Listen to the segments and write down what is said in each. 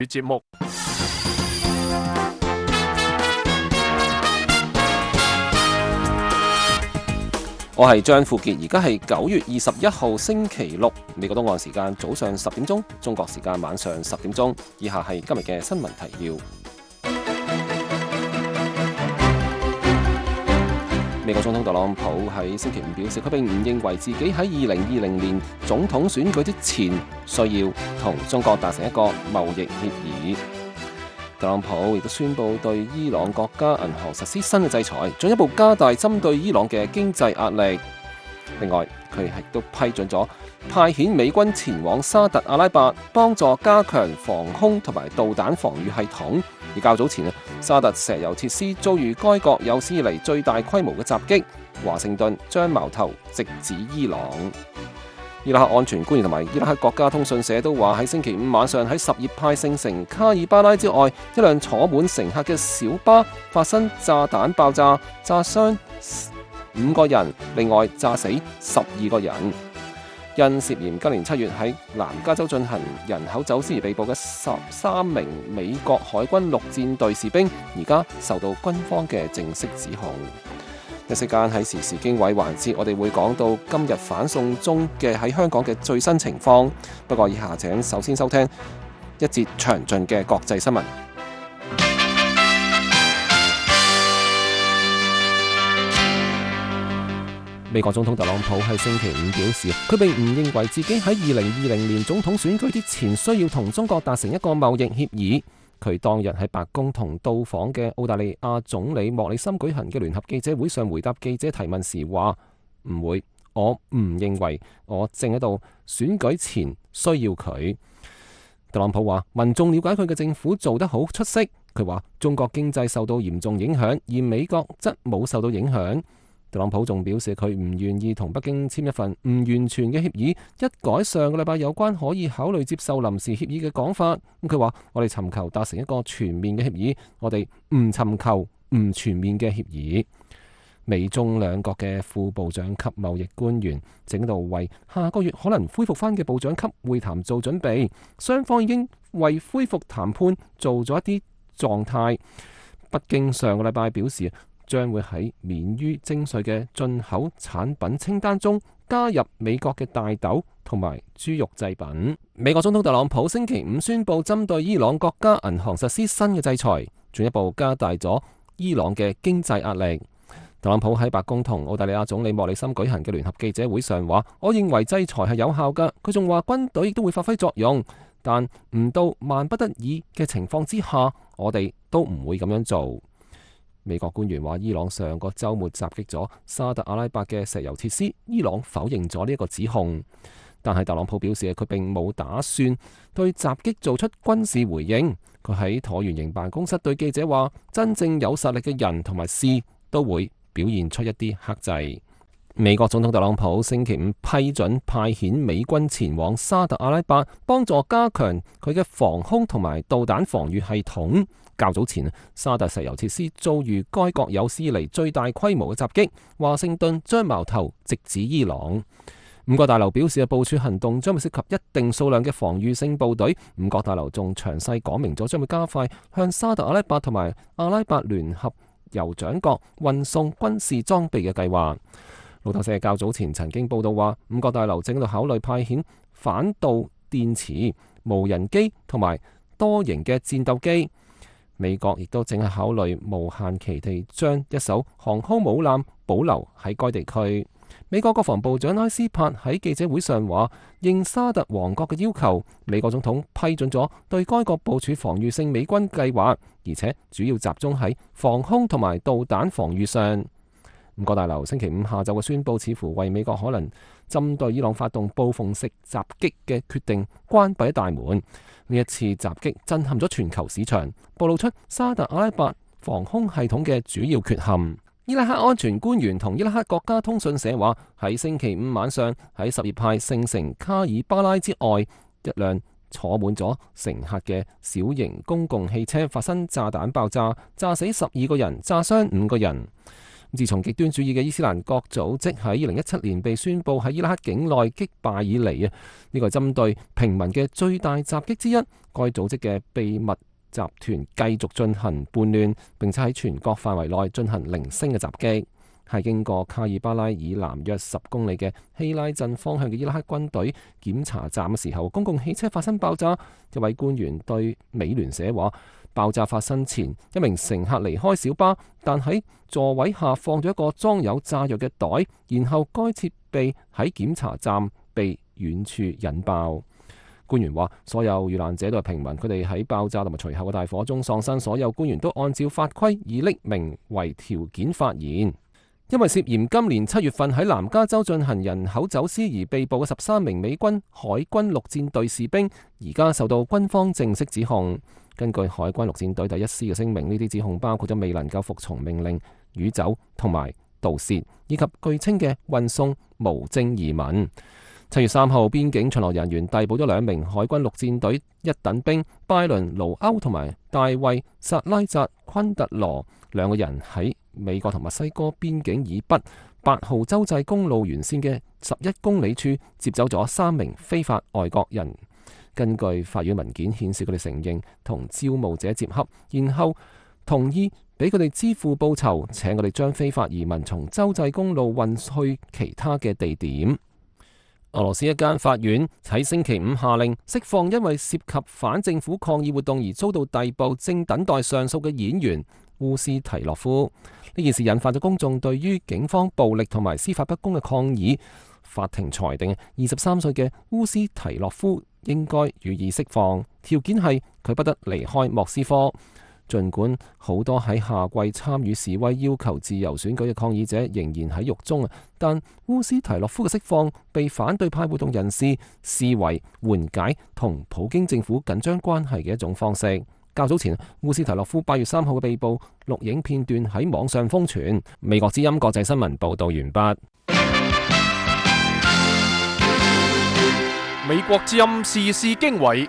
節目。 我係張富傑，而家係9月21號星期六，美國東岸時間早上10點鐘，中國時間晚上10點鐘。以下係今日嘅新聞提要。美國總統特朗普喺星期五表示，佢並唔認為自己喺2020年總統選舉之前需要同中國達成一個貿易協議。特朗普亦都宣布對伊朗國家銀行實施新嘅制裁，進一步加大針對伊朗嘅經濟壓力。另外，佢亦都批准咗派遣美軍前往沙特阿拉伯，幫助加強防空同埋導彈防禦系統。而較早前沙特石油設施遭遇該國有史以嚟最大規模嘅襲擊，華盛頓將矛頭直指伊朗。伊拉克安全官員同埋伊拉克國家通訊社都話，喺星期五晚上喺什葉派聖城卡爾巴拉之外，一輛坐滿乘客嘅小巴發生炸彈爆炸，炸傷5個人，另外炸死12個人。因涉嫌今年7月喺南加州進行人口走私而被捕嘅13名美國海軍陸戰隊士兵，而家受到軍方嘅正式指控。一息間喺時事經緯環節，我哋會講到今日反送中嘅喺香港嘅最新情況。不過以下請首先收聽一節詳盡嘅國際新聞。美國總統特朗普喺星期五表示，佢並唔認為自己喺2020年總統選舉之前需要同中國達成一個貿易協議。佢當日喺白宮同到訪嘅澳大利亞總理莫里森舉行嘅聯合記者會上回答記者提問時話：唔會，我唔認為我正喺度選舉前需要佢。特朗普話民眾了解佢嘅政府做得好出色。佢話中國經濟受到嚴重影響，而美國則冇受到影響。特朗普仲表示佢唔願意同北京簽一份唔完全嘅協議，一改上個禮拜有關可以考慮接受臨時協議嘅講法。佢話我哋尋求達成一個全面嘅協議，我哋唔尋求唔全面嘅協議。美中兩國嘅副部長級貿易官員正喺度為下個月可能恢復翻嘅部長級會談做準備，雙方已經為恢復談判做咗一啲狀態。北京上個禮拜表示，將會喺免於徵稅嘅進口產品清單中加入美國嘅大豆同埋豬肉製品。美國總統特朗普星期五宣布針對伊朗國家銀行實施新嘅制裁，進一步加大咗伊朗嘅經濟壓力。特朗普喺白宮同澳大利亞總理莫里森舉行嘅聯合記者會上話：我認為制裁係有效㗎。佢仲話軍隊亦都會發揮作用，但唔到萬不得已嘅情況之下，我哋都唔會咁樣做。美國官員話，伊朗上個週末襲擊咗沙特阿拉伯嘅石油設施，伊朗否認咗呢一個指控。但係特朗普表示佢並冇打算對襲擊做出軍事回應。佢喺橢圓形辦公室對記者話：真正有實力嘅人同埋事都會表現出一啲克制。美國總統特朗普星期五批准派遣美軍前往沙特阿拉伯，幫助加強佢嘅防空同埋導彈防禦系統。較早前，沙特石油設施遭遇該國有史以嚟最大規模嘅襲擊，華盛頓將矛頭直指伊朗。五角大樓表示嘅部署行動將會涉及一定數量嘅防禦性部隊。五角大樓仲詳細講明咗將會加快向沙特阿拉伯同埋阿拉伯聯合酋長國運送軍事裝備嘅計劃。路透社較早前曾經報道話，五角大樓正喺度考慮派遣反導電磁、無人機同埋多型嘅戰鬥機。美國亦都正係考慮無限期地將一艘航空母艦保留喺該地區。美國國防部長拉斯帕喺記者會上話，應沙特王國嘅要求，美國總統批准咗對該國部署防禦性美軍計劃，而且主要集中喺防空同埋導彈防禦上。五角大樓星期五下晝嘅宣佈，似乎為美國可能針對伊朗發動報復式襲擊嘅決定關閉大門。呢一次襲擊震撼咗全球市場，暴露出沙特阿拉伯防空系統嘅主要缺陷。伊拉克安全官員同伊拉克國家通訊社話，喺星期五晚上喺什葉派聖城卡爾巴拉之外，一輛坐滿咗乘客嘅小型公共汽車發生炸彈爆炸，炸死12個人，炸傷5個人。 自從極端主義嘅伊斯蘭國組織喺2017年被宣佈喺伊拉克境內擊敗以嚟啊，呢個係針對平民嘅最大襲擊之一。該組織嘅秘密集團繼續進行叛亂，並且喺全國範圍內進行零星嘅襲擊。係經過卡爾巴拉以南約10公里嘅希拉鎮方向嘅伊拉克軍隊檢查站嘅時候，公共汽車發生爆炸。一位官員對美聯社話：爆炸發生前，一名乘客離開小巴，但喺座位下放咗一個裝有炸藥嘅袋，然後該設備喺檢查站被遠處引爆。官員話：所有遇難者都係平民，佢哋喺爆炸同埋隨後嘅大火中喪生。所有官員都按照法規以匿名為條件發言。因為涉嫌今年7月份喺南加州進行人口走私而被捕嘅13名美軍海軍陸戰隊士兵，而家受到軍方正式指控。根據海軍陸戰隊第1師嘅聲明，呢啲指控包括咗未能夠服從命令、淤走同埋盜竊，以及據稱嘅運送無證移民。7月3號，邊境巡邏人員逮捕咗2名海軍陸戰隊一等兵拜倫·盧歐同埋大衛·薩拉扎·昆特羅，兩個人喺美國同墨西哥邊境以北8號州際公路沿線嘅11公里處接走咗3名非法外國人。根據法院文件顯示，佢哋承認同招募者接洽，然後同意俾佢哋支付報酬，請佢哋將非法移民從州際公路運去其他嘅地點。俄羅斯一間法院喺星期5下令釋放因為涉及反政府抗議活動而遭到逮捕、正等待上訴嘅演員烏斯提洛夫。呢件事引發咗公眾對於警方暴力同埋司法不公嘅抗議。法庭裁定23歲嘅烏斯提洛夫應該予以釋放，條件係佢不得離開莫斯科。儘管好多喺夏季參與示威要求自由選舉嘅抗議者仍然喺獄中，但烏斯提洛夫嘅釋放被反對派活動人士視為緩解同普京政府緊張關係嘅一種方式。較早前，烏斯提洛夫8月3號嘅被捕錄影片段喺網上瘋傳。美國之音國際新聞報道完畢。 美國之音時事經緯。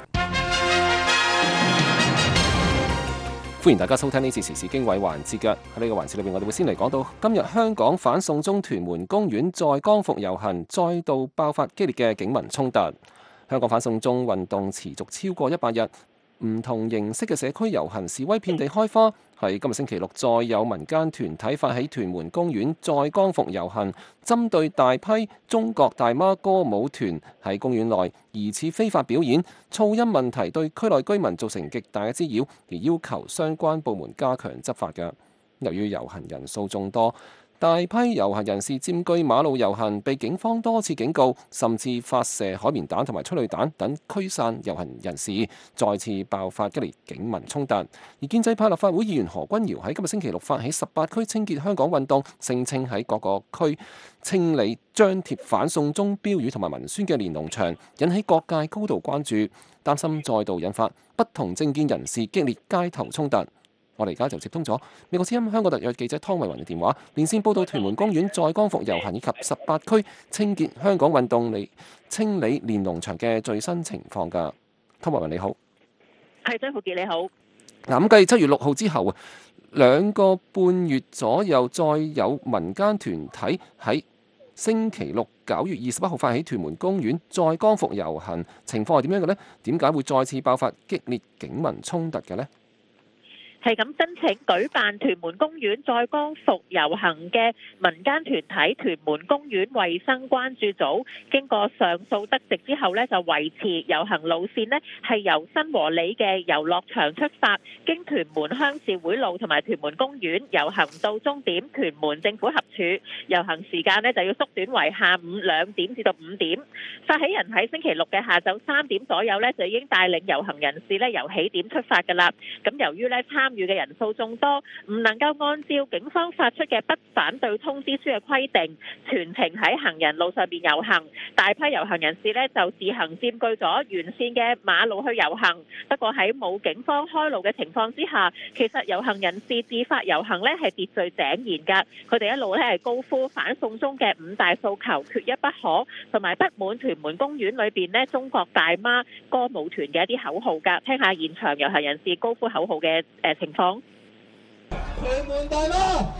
歡迎大家收聽呢次時事經緯環節嘅。喺呢個環節裏邊，我哋會先嚟講到今日香港反送中屯門公園在光復遊行再度爆發激烈嘅警民衝突。香港反送中運動持續超過100日，唔同形式嘅社區遊行示威遍地開花。喺今日星期六，再有民間團體發起屯門公園再光復遊行，針對大批中國大媽歌舞團喺公園內疑似非法表演，噪音問題對區內居民造成極大嘅滋擾，而要求相關部門加強執法嘅。由於遊行人數眾多，大批遊行人士佔據馬路遊行，被警方多次警告，甚至發射海綿彈同埋催淚彈等驅散遊行人士，再次爆發激烈警民衝突。而建制派立法會議員何君堯喺今日星期六發起18區清潔香港運動，聲稱喺各個區清理張貼反送中標語同埋文宣嘅連儂牆，引起各界高度關注，擔心再度引發不同政見人士激烈街頭衝突。我哋而家就接通咗美國之音香港特約記者湯慧雲嘅電話，連線報道屯門公園再光復遊行以及18區清潔香港運動嚟清理連儂牆嘅最新情況㗎。湯慧雲你好， 係張富傑你好。 嗱，咁繼7月6號之後啊，2個半月左右，再有民間團體喺星期六9月21號發起屯門公園再光復遊行，情況係點樣嘅呢？點解會再次爆發激烈警民衝突嘅呢？ 係咁申請舉辦屯門公園再光復遊行嘅民間團體屯門公園衛生關注組，經過上訴得直之後呢，就維持遊行路線呢係由新和里嘅遊樂場出發，經屯門鄉事會路同埋屯門公園遊行到終點屯門政府合署，遊行時間呢就要縮短為下午2點至到5點。發起人喺星期六嘅下晝3點左右呢，就已經帶領遊行人士呢由起點出發㗎啦。咁由於呢參與嘅人數眾多，唔能夠按照警方發出嘅不反對通知書嘅規定，全程喺行人路上邊遊行。大批遊行人士呢就自行佔據咗沿線嘅馬路去遊行。不過喺冇警方開路嘅情況之下，其實遊行人士自發遊行呢係秩序井然㗎。佢哋一路呢係高呼反送中嘅5大訴求，缺一不可，同埋不滿屯門公園裏邊呢中國大媽歌舞團嘅一啲口號㗎。聽下現場遊行人士高呼口號嘅情況。 屯門大媽，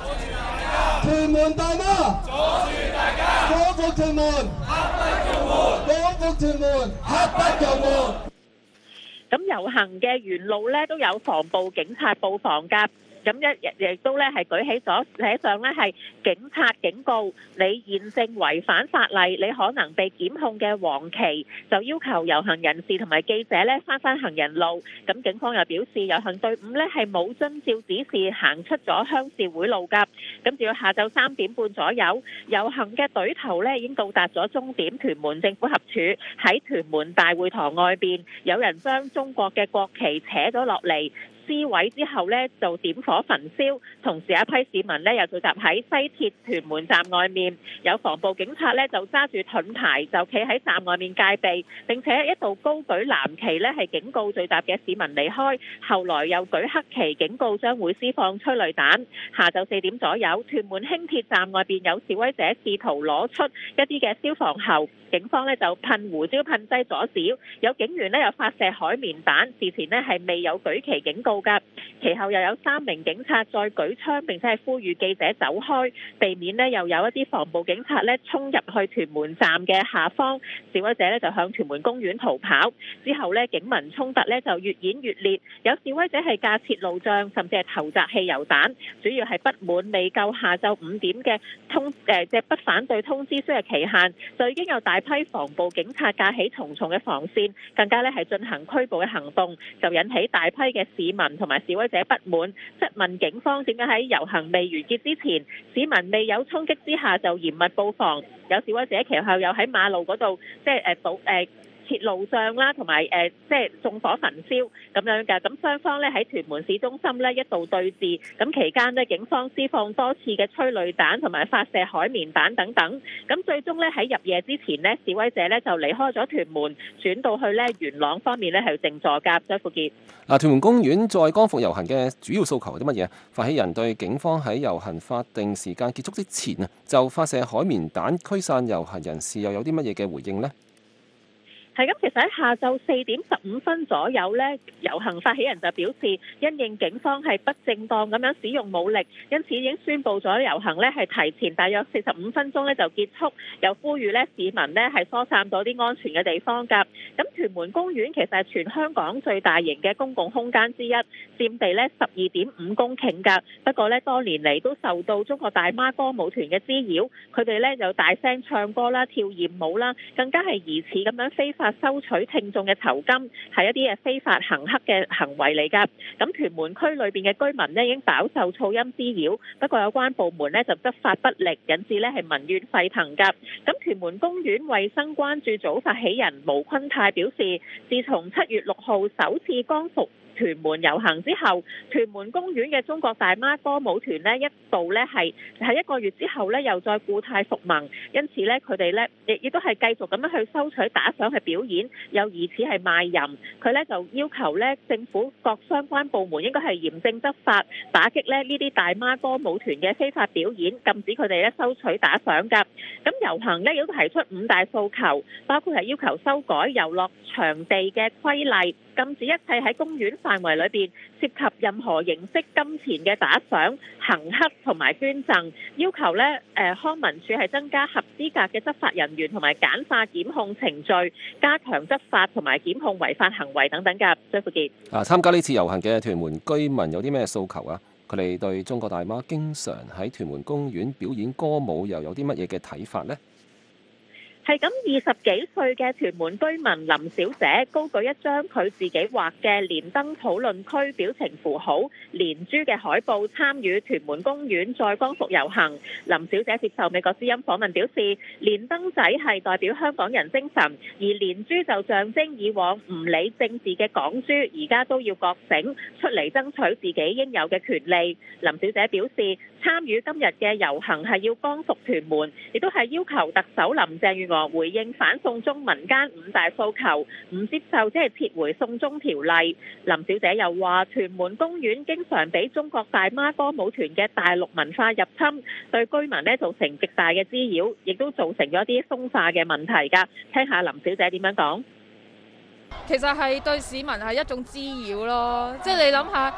屯門大媽，阻住大家，光復屯門，刻不容緩，光復屯門，刻不容緩。 咁遊行嘅沿路咧都有防暴警察布防㗎。咁亦都咧係舉起咗寫上咧係警察警告你現正違反法例，你可能被檢控嘅黃旗，就要求遊行人士同埋記者咧翻行人路。咁警方又表示遊行隊伍咧係冇遵照指示行出咗鄉事會路㗎。咁至到下晝3點半左右，遊行嘅隊頭咧已經到達咗終點屯門政府合署，喺屯門大會堂外邊，有人將中國嘅國旗扯咗落嚟。撕毀之後呢，就點火焚燒，同時一批市民呢，又聚集喺西鐵屯門站外面，有防暴警察呢，就揸住盾牌就企喺站外面戒備，並且一度高舉藍旗呢，係警告聚集嘅市民離開，後來又舉黑旗警告將會施放催淚彈。下晝4點左右，屯門輕鐵站外邊有示威者試圖攞出一啲嘅消防喉，警方呢，就噴胡椒噴劑阻止，有警員呢，又發射海綿彈，事前呢，係未有舉旗警告。其後又有3名警察再舉槍，並且係呼籲記者走開，避免呢又有一啲防暴警察呢衝入去屯門站嘅下方，示威者呢就向屯門公園逃跑。之後呢警民衝突呢就越演越烈，有示威者係架設路障，甚至係投擲汽油彈，主要係不滿未夠下晝5點嘅即不反對通知書嘅期限，就已經有大批防暴警察架起重重嘅防線，更加呢係進行拘捕嘅行動，就引起大批嘅市民同埋示威者不滿，質問警方點解喺遊行未完結之前，市民未有衝擊之下就嚴密布防。有示威者其後又喺馬路嗰度設路障啦，同埋縱火焚燒咁樣嘅。咁雙方咧喺屯門市中心咧一度對峙，咁期間呢，警方施放多次嘅催淚彈同埋發射海綿彈等等。咁最終咧喺入夜之前呢，示威者咧就離開咗屯門，轉到去咧元朗方面咧係靜坐㗎。張富傑， 屯門公園再光復遊行嘅主要訴求係啲乜嘢？發起人對警方喺遊行法定時間結束之前啊，就發射海綿彈驅散遊行人士，又有啲乜嘢嘅回應呢？ 係咁，其實喺下晝4點15分左右呢，遊行發起人就表示，因應警方係不正當咁樣使用武力，因此已經宣布咗遊行呢係提前大約45分鐘呢就結束，又呼籲呢市民呢係疏散到啲安全嘅地方㗎。咁屯門公園其實係全香港最大型嘅公共空間之一，佔地呢12.5公頃㗎。不過呢，多年嚟都受到中國大媽歌舞團嘅滋擾，佢哋呢就大聲唱歌啦、跳豔舞啦，更加係疑似咁樣非法收取聽眾嘅酬金，係一啲嘅非法行乞嘅行為嚟㗎。咁屯門區裏邊嘅居民呢已經飽受噪音滋擾，不過有關部門呢就執法不力，引致呢係民怨沸騰㗎。咁屯門公園衛生關注組發起人毛坤泰表示，自從7月6號首次光復屯門遊行之後，屯門公園嘅中國大媽歌舞團呢一度呢係喺1個月之後呢又再故態復萌，因此呢佢哋呢亦都係繼續咁樣去收取打賞去表演，又疑似係賣淫。佢呢就要求呢政府各相關部門應該係嚴正執法，打擊呢啲大媽歌舞團嘅非法表演，禁止佢哋呢收取打賞㗎。咁遊行呢亦都提出5大訴求，包括係要求修改遊樂場地嘅規例，禁止一切喺公園範圍裏邊涉及任何形式金錢嘅打賞、行乞同埋捐贈，要求呢康文署係增加合資格嘅執法人員同埋簡化檢控程序，加強執法同埋檢控違法行為等等㗎。張富傑， 參加呢次遊行嘅屯門居民有啲咩訴求啊？佢哋對中國大媽經常喺屯門公園表演歌舞又有啲乜嘢嘅睇法呢？ 係咁，20幾歲嘅屯門居民林小姐高舉一張佢自己畫嘅連登討論區表情符號連珠嘅海報，參與屯門公園再光復遊行。林小姐接受美國之音訪問表示，連登仔係代表香港人精神，而連珠就象徵以往唔理政治嘅港豬，而家都要覺醒出嚟爭取自己應有嘅權利。林小姐表示，參與今日嘅遊行係要光復屯門，亦都係要求特首林鄭月娥回應反送中民間5大訴求，唔接受即係撤回送中條例。林小姐又話，屯門公園經常俾中國大媽歌舞團嘅大陸文化入侵，對居民呢造成極大嘅滋擾，亦都造成咗一啲風化嘅問題㗎。聽下林小姐點樣講。 其實係對市民係一種滋擾咯，即係你諗下，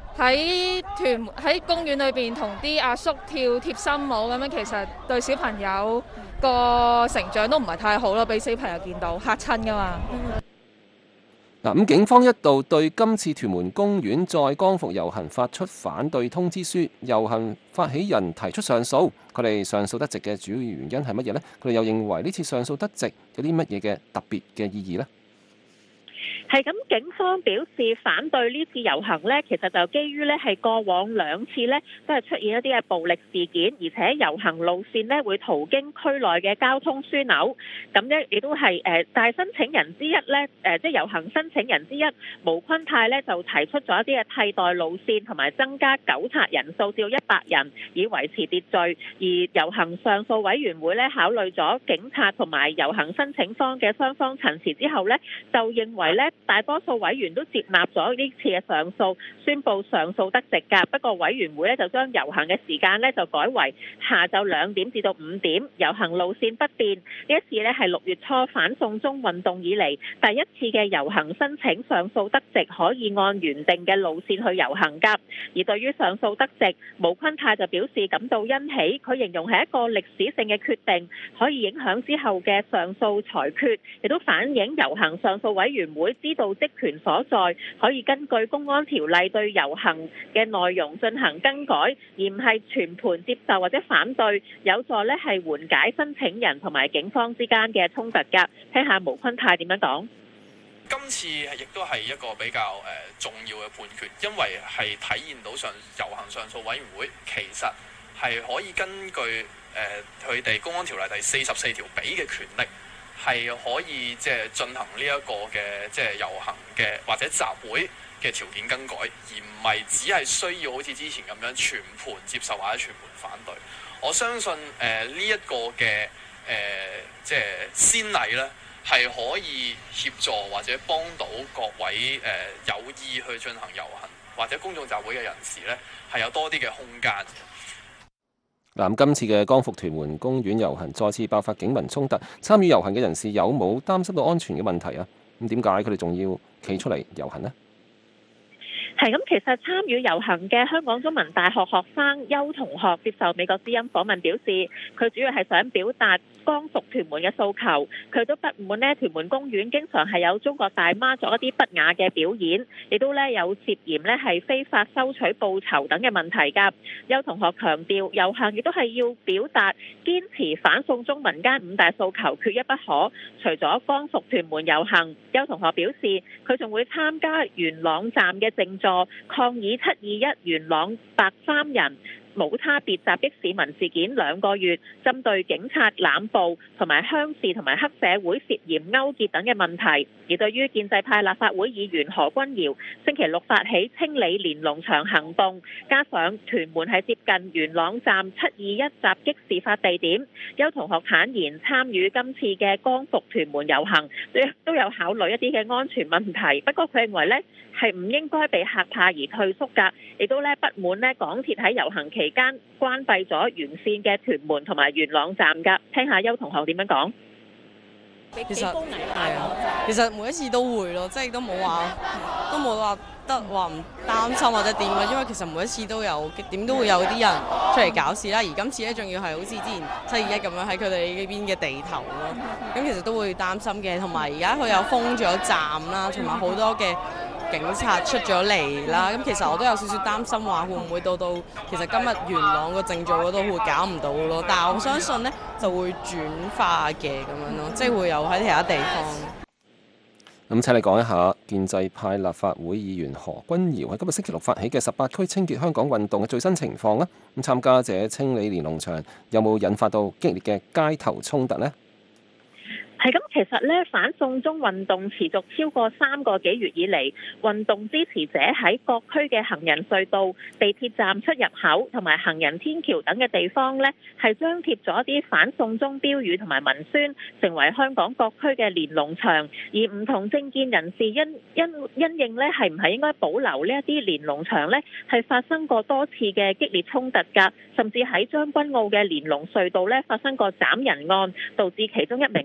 喺公園裏邊同啲阿叔跳貼心舞咁樣，其實對小朋友個成長都唔係太好咯，俾小朋友見到嚇親噶嘛。 嗱，咁警方一度對今次屯門公園再光復遊行發出反對通知書，遊行發起人提出上訴，佢哋上訴得直嘅主要原因係乜嘢呢？佢哋又認為呢次上訴得直有啲乜嘢嘅特別嘅意義呢？ 係咁，警方表示反對呢次遊行呢，其實就基於呢係過往2次呢都係出現一啲嘅暴力事件，而且遊行路線呢會途經區內嘅交通樞紐。咁呢亦都係但係申請人之一呢，即係遊行申請人之一毛坤泰呢就提出咗一啲嘅替代路線，同埋增加糾察人數至到100人，以維持秩序。而遊行上訴委員會呢考慮咗警察同埋遊行申請方嘅雙方陳詞之後呢，就認為呢大多數委員都接納咗呢次嘅上訴，宣布上訴得直㗎。不過委員會呢就將遊行嘅時間呢就改為下晝2點至到5點，遊行路線不變。呢一次呢係6月初反送中運動以嚟第一次嘅遊行申請上訴得直，可以按原定嘅路線去遊行㗎。而對於上訴得直，毛坤泰就表示感到欣喜，佢形容係一個歷史性嘅決定，可以影響之後嘅上訴裁決，亦都反映遊行上訴委員會知道職權所在，可以根據公安條例對遊行嘅內容進行更改，而唔係全盤接受或者反對，有助呢係緩解申請人同埋警方之間嘅衝突㗎。聽下毛坤泰點樣講。 今次亦都係一個比較重要嘅判決，因為係體現到遊行上訴委員會其實係可以根據佢哋公安條例第44條俾嘅權力，係可以即係進行呢一個嘅即係遊行嘅或者集會嘅條件更改，而唔係只係需要好似之前咁樣全盤接受或者全盤反對。我相信呢一個嘅即係先例咧，係可以協助或者幫到各位有意去進行遊行或者公眾集會嘅人士咧，係有多啲嘅空間。 嗱，今次嘅光復屯門公園遊行再次爆發警民衝突，參與遊行嘅人士有冇擔心到安全嘅問題啊？咁點解佢哋仲要企出嚟遊行呢？ 係咁，其實參與遊行嘅香港中文大學學生邱同學接受美國之音訪問表示，佢主要係想表達光復屯門嘅訴求。佢都不滿呢屯門公園經常係有中國大媽作一啲不雅嘅表演，亦都呢有涉嫌呢係非法收取報酬等嘅問題㗎。邱同學強調，遊行亦都係要表達堅持反送中民間5大訴求缺一不可。除咗光復屯門遊行，邱同學表示佢仲會參加元朗站嘅靜坐，抗議721元朗白衫人冇差別襲擊市民事件2個月，針對警察濫捕同埋鄉事同埋黑社會涉嫌勾結等嘅問題。而對於建制派立法會議員何君堯星期6發起清理連儂牆行動，加上屯門係接近元朗站721襲擊事發地點，邱同學坦言參與今次嘅光復屯門遊行都有考慮一啲嘅安全問題，不過佢認為呢係唔應該被嚇怕而退縮㗎，亦都呢不滿呢港鐵喺遊行期間關閉咗沿線嘅屯門同埋元朗站㗎。聽下邱同學點樣講。 其實係啊，其實每一次都會咯，即係都冇話得話唔擔心或者點嘅，因為其實每一次都有點都會有啲人出嚟搞事啦。而今次咧仲要係好似之前721咁樣喺佢哋呢邊嘅地頭咯，咁其實都會擔心嘅。同埋而家佢又封咗站啦，同埋好多嘅警察出咗嚟啦，咁其實我都有少少擔心話會唔會到其實今日元朗個正做嗰度會搞唔到咯，但係我相信呢就會轉化嘅咁樣咯，即係會有喺其他地方。 咁請你講一下建制派立法會議員何君堯喺今日星期6發起嘅18區清潔香港運動嘅最新情況啊！咁參加者清理連儂牆有冇引發到激烈嘅街頭衝突呢？ 係咁，其實咧反送中運動持續超過3個幾月以嚟，運動支持者喺各區嘅行人隧道、地鐵站出入口同埋行人天橋等嘅地方咧，係張貼咗一啲反送中標語同埋文宣，成為香港各區嘅連儂牆。而唔同政見人士因應咧，係唔係應該保留呢一啲連儂牆咧，係發生過多次嘅激烈衝突㗎，甚至喺將軍澳嘅連儂隧道咧發生過斬人案，導致其中一名女傷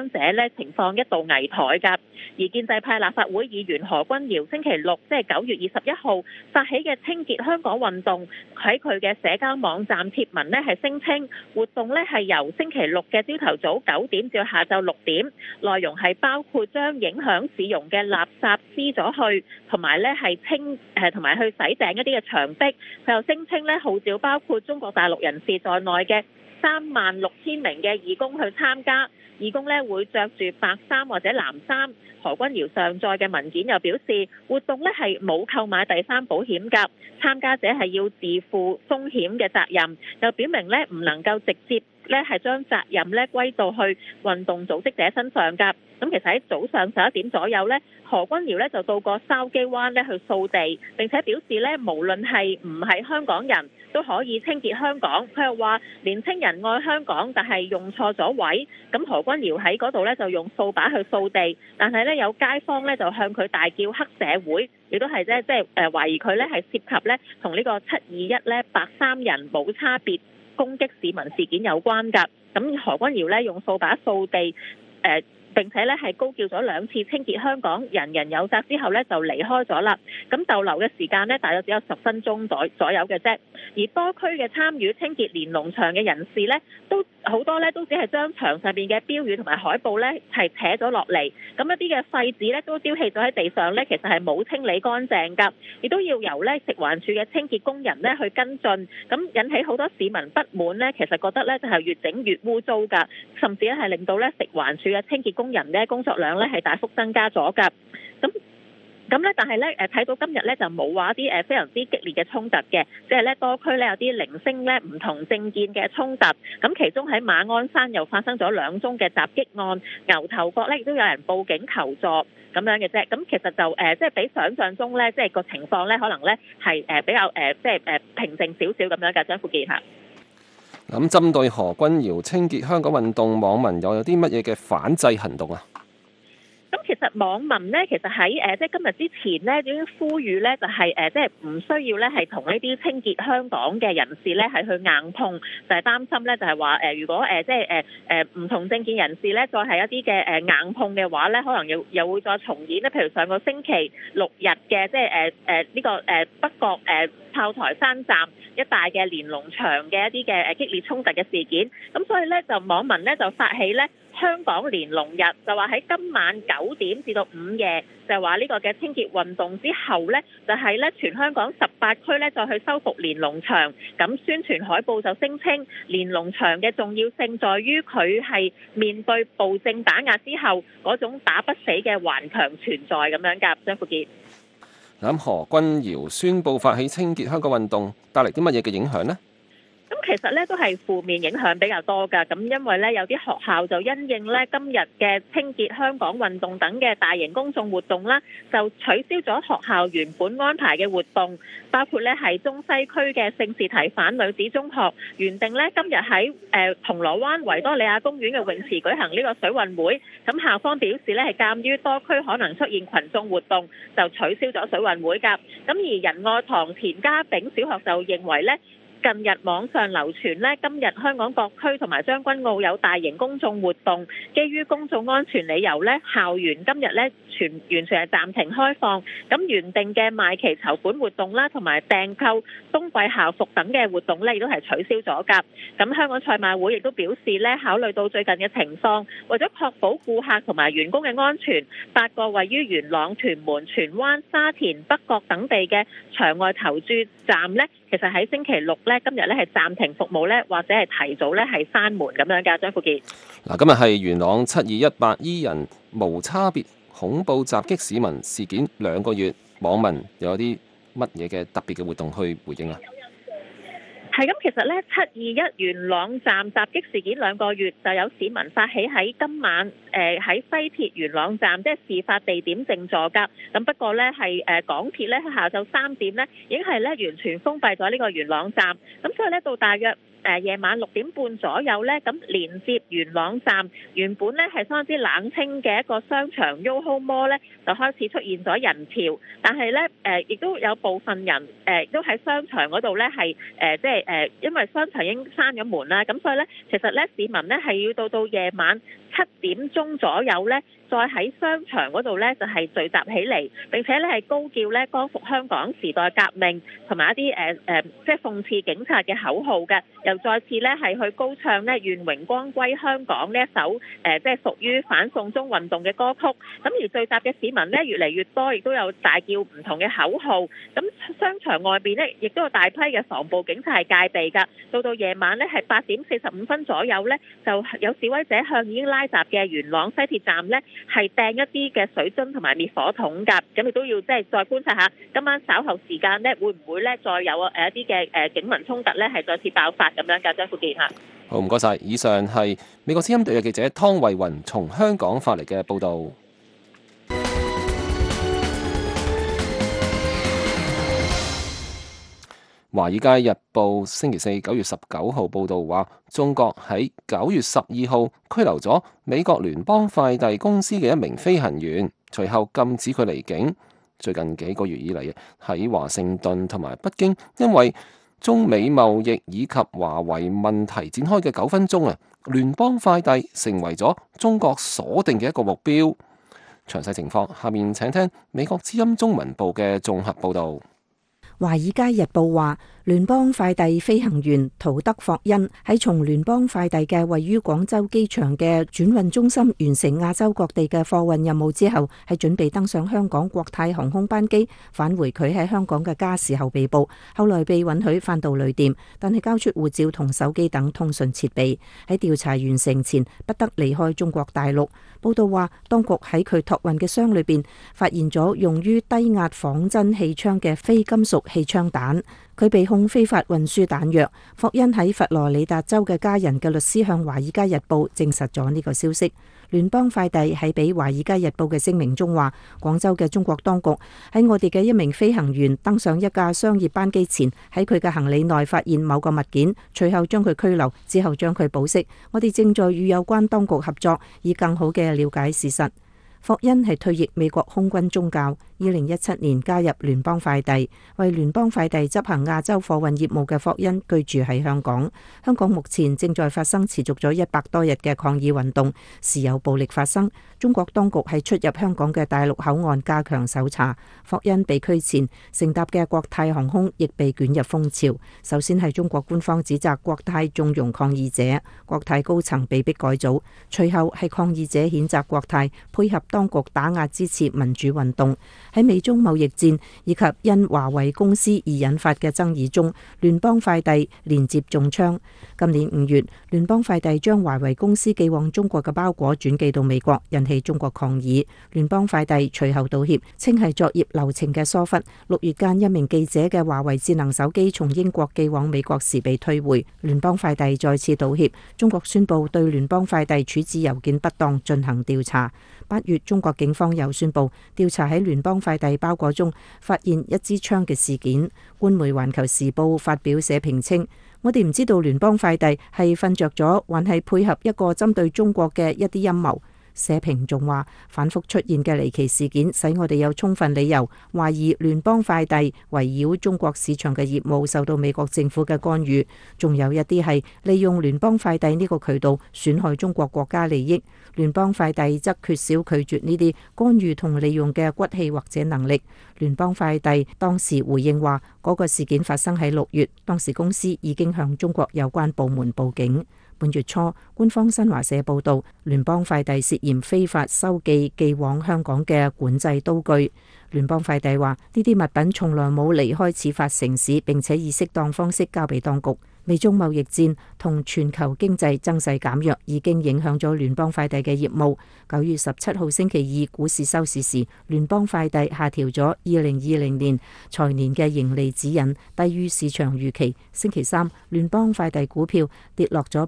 傷者咧情況一度危殆㗎。而建制派立法會議員何君堯星期六即係9月21號發起嘅清潔香港運動，喺佢嘅社交網站貼文呢係聲稱活動呢係由星期六嘅朝頭早9點至下晝6點，內容係包括將影響市容嘅垃圾撕咗去，同埋呢係同埋去洗淨一啲嘅牆壁。佢又聲稱呢號召包括中國大陸人士在內嘅36000名嘅義工去參加，義工呢會着住白衫或者藍衫。何君堯上載嘅文件又表示，活動呢係冇購買第三保險㗎，參加者係要自負風險嘅責任，又表明呢唔能夠直接呢係將責任呢歸到去運動組織者身上㗎。咁其實喺早上11點左右呢，何君堯呢就到過筲箕灣呢去掃地，並且表示呢無論係唔係香港人都可以清潔香港。佢又話年青人愛香港，但係用錯咗位。咁何君堯喺嗰度呢就用掃把去掃地，但係呢有街坊呢就向佢大叫黑社會，亦都係即係懷疑佢呢係涉及呢同呢個721呢白衫人冇差別攻擊市民事件有關㗎。咁何君堯呢用掃把掃地並且咧係高叫咗2次清潔香港，人人有責之後咧就離開咗啦。咁逗留嘅時間呢，大約只有10分鐘左右嘅啫。而多區嘅參與清潔連儂牆嘅人士呢，都好多呢都只係將牆上邊嘅標語同埋海報呢係扯咗落嚟，咁一啲嘅廢紙呢都丟棄咗喺地上呢，其實係冇清理乾淨㗎，亦都要由呢食環署嘅清潔工人呢去跟進，咁引起好多市民不滿呢，其實覺得呢就係越整越污糟㗎，甚至咧係令到呢食環署嘅清潔工人咧工作量咧係大幅增加咗㗎，咁咧，但係咧睇到今日咧就冇話一啲非常之激烈嘅衝突嘅，即係咧多區咧有啲零星咧唔同政見嘅衝突，咁其中喺馬鞍山又發生咗2宗嘅襲擊案，牛頭角咧亦都有人報警求助咁樣嘅啫，咁其實就即係比想象中咧即係個情況咧可能咧係比較即係平靜少少咁樣嘅。張富健嚇。 咁針對何君堯清潔香港運動，網民又有啲乜嘢嘅反制行動啊？ 咁其實網民咧，其實喺即係今日之前咧，已經呼籲咧，就係即係唔需要咧，係同呢啲清潔香港嘅人士咧，係去硬碰，就係擔心咧，就係話如果即係唔同政見人士咧，再係一啲嘅硬碰嘅話咧，可能又會再重演咧。譬如上個星期6日嘅即係呢個北角炮台山站一帶嘅連儂牆嘅一啲嘅激烈衝突嘅事件，咁所以咧就網民咧就發起咧香港連儂日，就話喺今晚9點至到午夜，就話呢個嘅清潔運動之後咧，就係咧全香港18區咧再去修復連儂牆，咁宣傳海報就聲稱連儂牆嘅重要性在於佢係面對暴政打壓之後嗰種打不死嘅頑強存在咁樣㗎。張富傑。 咁何君堯宣布發起清潔香港運動，帶嚟啲乜嘢嘅影響呢？ 咁其實咧都係負面影響比較多㗎，咁因為咧有啲學校就因應咧今日嘅清潔香港運動等嘅大型公眾活動啦，就取消咗學校原本安排嘅活動，包括咧係中西區嘅聖士提反女子中學原定咧今日喺銅鑼灣維多利亞公園嘅泳池舉行呢個水運會，咁校方表示咧係鑑於多區可能出現群眾活動，就取消咗水運會㗎。咁而仁愛堂田家炳小學就認為咧，近日網上流傳咧，今日香港各區同埋將軍澳有大型公眾活動，基於公眾安全理由咧，校園今日咧完全係暫停開放。咁原定嘅賣旗籌款活動啦，同埋訂購冬季校服等嘅活動咧，亦都係取消咗㗎。咁香港賽馬會亦都表示咧，考慮到最近嘅情況，為咗確保顧客同埋員工嘅安全，8個位於元朗、屯門、荃灣、沙田、北角等地嘅場外投注站咧，其實喺星期六咧，今日咧係暫停服務咧，或者係提早咧係閂門咁樣㗎。張富傑。 嗱，今日係元朗7218伊人無差別恐怖襲擊市民事件2個月，網民又有啲乜嘢嘅特別嘅活動去回應啊？ 係咁，其實咧721元朗站襲擊事件2個月，就有市民發起喺今晚喺西鐵元朗站，即係事發地點靜坐㗎。咁不過咧係港鐵咧喺下晝3點咧已經係咧完全封閉咗呢個元朗站，咁所以咧到大約夜晚6點半左右咧，咁連接元朗站原本咧係相當之冷清嘅一個商場 YOHO Mall 咧，就開始出現咗人潮，但係咧亦都有部分人都喺商場嗰度咧係因為商場已經閂咗門啦，咁所以咧其實咧市民咧係要到夜晚7點鐘左右咧，再喺商場嗰度咧就係聚集起嚟，並且咧係高叫咧光復香港時代革命同埋一啲即係諷刺警察嘅口號嘅，又再次咧係去高唱咧願榮光歸香港呢一首即係屬於反送中運動嘅歌曲。咁而聚集嘅市民咧越嚟越多，亦都有大叫唔同嘅口號。咁商場外邊咧亦都有大批嘅防暴警察係戒備㗎。到夜晚咧係8點45分左右咧，就有示威者向已經拉閘嘅元朗西鐵站咧係掟一啲嘅水樽同埋滅火筒㗎。咁亦都要即係再觀察下今晚稍後時間咧會唔會咧再有一啲嘅警民衝突咧係再次爆發咁樣㗎。張富健嚇。 好，唔該晒。以上係美國之音特約記者湯慧雲從香港發嚟嘅報導。《華爾街日報》星期四9月19號報導話，中國喺9月12號拘留咗美國聯邦快遞公司嘅一名飛行員，隨後禁止佢離境。最近幾個月以嚟，喺華盛頓同埋北京，因為中美貿易以及華為問題展開嘅糾紛中啊，聯邦快遞成為咗中國鎖定嘅一個目標。詳細情況，下面請聽美國之音中文部嘅綜合報導。 《華爾街日報》話，聯邦快遞飛行員陶德霍恩喺從聯邦快遞嘅位於廣州機場嘅轉運中心完成亞洲各地嘅貨運任務之後，係準備登上香港國泰航空班機返回佢喺香港嘅家時候被捕，後來被允許返到旅店，但係交出護照同手機等通訊設備。喺調查完成前不得離開中國大陸。報道話，當局喺佢託運嘅箱裏邊發現咗用於低壓仿真氣槍嘅非金屬氣槍彈。佢被控非法運輸彈藥。霍恩喺佛羅里達州嘅家人嘅律師向《華爾街日報》證實咗呢個消息。聯邦快遞喺俾《華爾街日報》嘅聲明中話，廣州嘅中國當局喺我哋嘅一名飛行員登上一架商業班機前，喺佢嘅行李內發現某個物件，隨後將佢拘留，之後將佢保釋。我哋正在與有關當局合作，以更好嘅了解事實。霍恩係退役美國空軍中教，2017年加入聯邦快遞，為聯邦快遞執行亞洲貨運業務嘅霍恩居住喺香港。香港目前正在發生持續咗100多日嘅抗議運動，時有暴力發生。中國當局喺出入香港嘅大陸口岸加強搜查。霍恩被拘前，乘搭嘅國泰航空亦被捲入風潮。首先係中國官方指責國泰縱容抗議者，國泰高層被迫改組。隨後係抗議者譴責國泰配合當局打壓支持民主運動。喺美中貿易戰以及因華為公司而引發嘅爭議中，聯邦快遞連接中槍。今年5月，聯邦快遞將華為公司寄往中國嘅包裹轉寄到美國，引起中國抗議。聯邦快遞隨後道歉，稱係作業流程嘅疏忽。6月間，一名記者嘅華為智能手機從英國寄往美國時被退回，聯邦快遞再次道歉。中國宣布對聯邦快遞處置郵件不當進行調查。8月，中國警方又宣布調查喺聯邦快遞包裹中發現一支槍嘅事件。官媒《環球時報》發表社評稱，我哋唔知道聯邦快遞係瞓着咗，還係配合一個針對中國嘅一啲陰謀。社評仲話，反覆出現嘅離奇事件使我哋有充分理由懷疑聯邦快遞圍繞中國市場嘅業務受到美國政府嘅干預，仲有一啲係利用聯邦快遞呢個渠道損害中國國家利益。聯邦快遞則缺少拒絕呢啲干預同利用嘅骨氣或者能力。聯邦快遞當時回應話，嗰個事件發生喺6月，當時公司已經向中國有關部門報警。本月初，官方新華社報道，聯邦快遞涉嫌非法收寄寄往香港嘅管制刀具。聯邦快遞話，呢啲物品從來冇離開始發城市，並且以適當方式交俾當局。美中貿易戰同全球經濟增勢減弱已經影響咗聯邦快遞嘅業務。9月17號星期二股市收市時，聯邦快遞下調咗2020年財年嘅盈利指引，低於市場預期。星期三，聯邦快遞股票跌落咗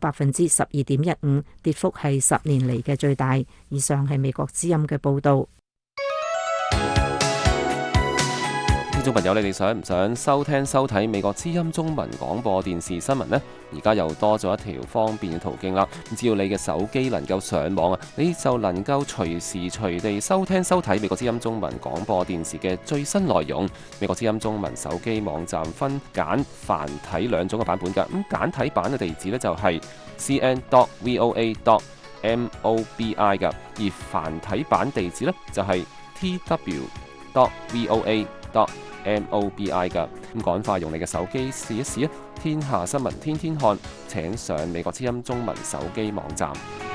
12.15%，跌幅係10年嚟嘅最大。以上係美國之音嘅報道。 聽眾朋友，你哋想唔想收聽收睇美國之音中文廣播電視新聞呢？而家又多咗一條方便嘅途徑啦。只要你嘅手機能夠上網啊，你就能夠隨時隨地收聽收睇美國之音中文廣播電視嘅最新內容。美國之音中文手機網站分簡繁體兩種嘅版本㗎。咁簡體版嘅地址呢，就係 cn.voa.mobi 㗎，而繁體版地址呢，就係 tw.voa.mobi 噶。咁趕快用你嘅手機試一試啊！天下新聞天天看，請上美國之音中文手機網站。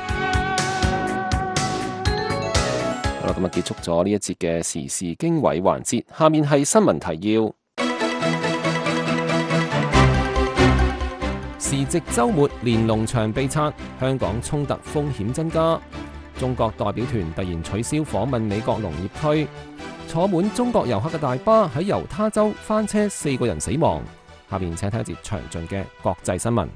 好啦，咁啊結束咗呢一節嘅時事經緯環節，下面係新聞提要。時值週末，連儂牆被拆，香港衝突風險增加。中國代表團突然取消訪問美國農業區。坐滿中國遊客嘅大巴喺猶他州翻車，4個人死亡。下面請睇一節詳盡嘅國際新聞。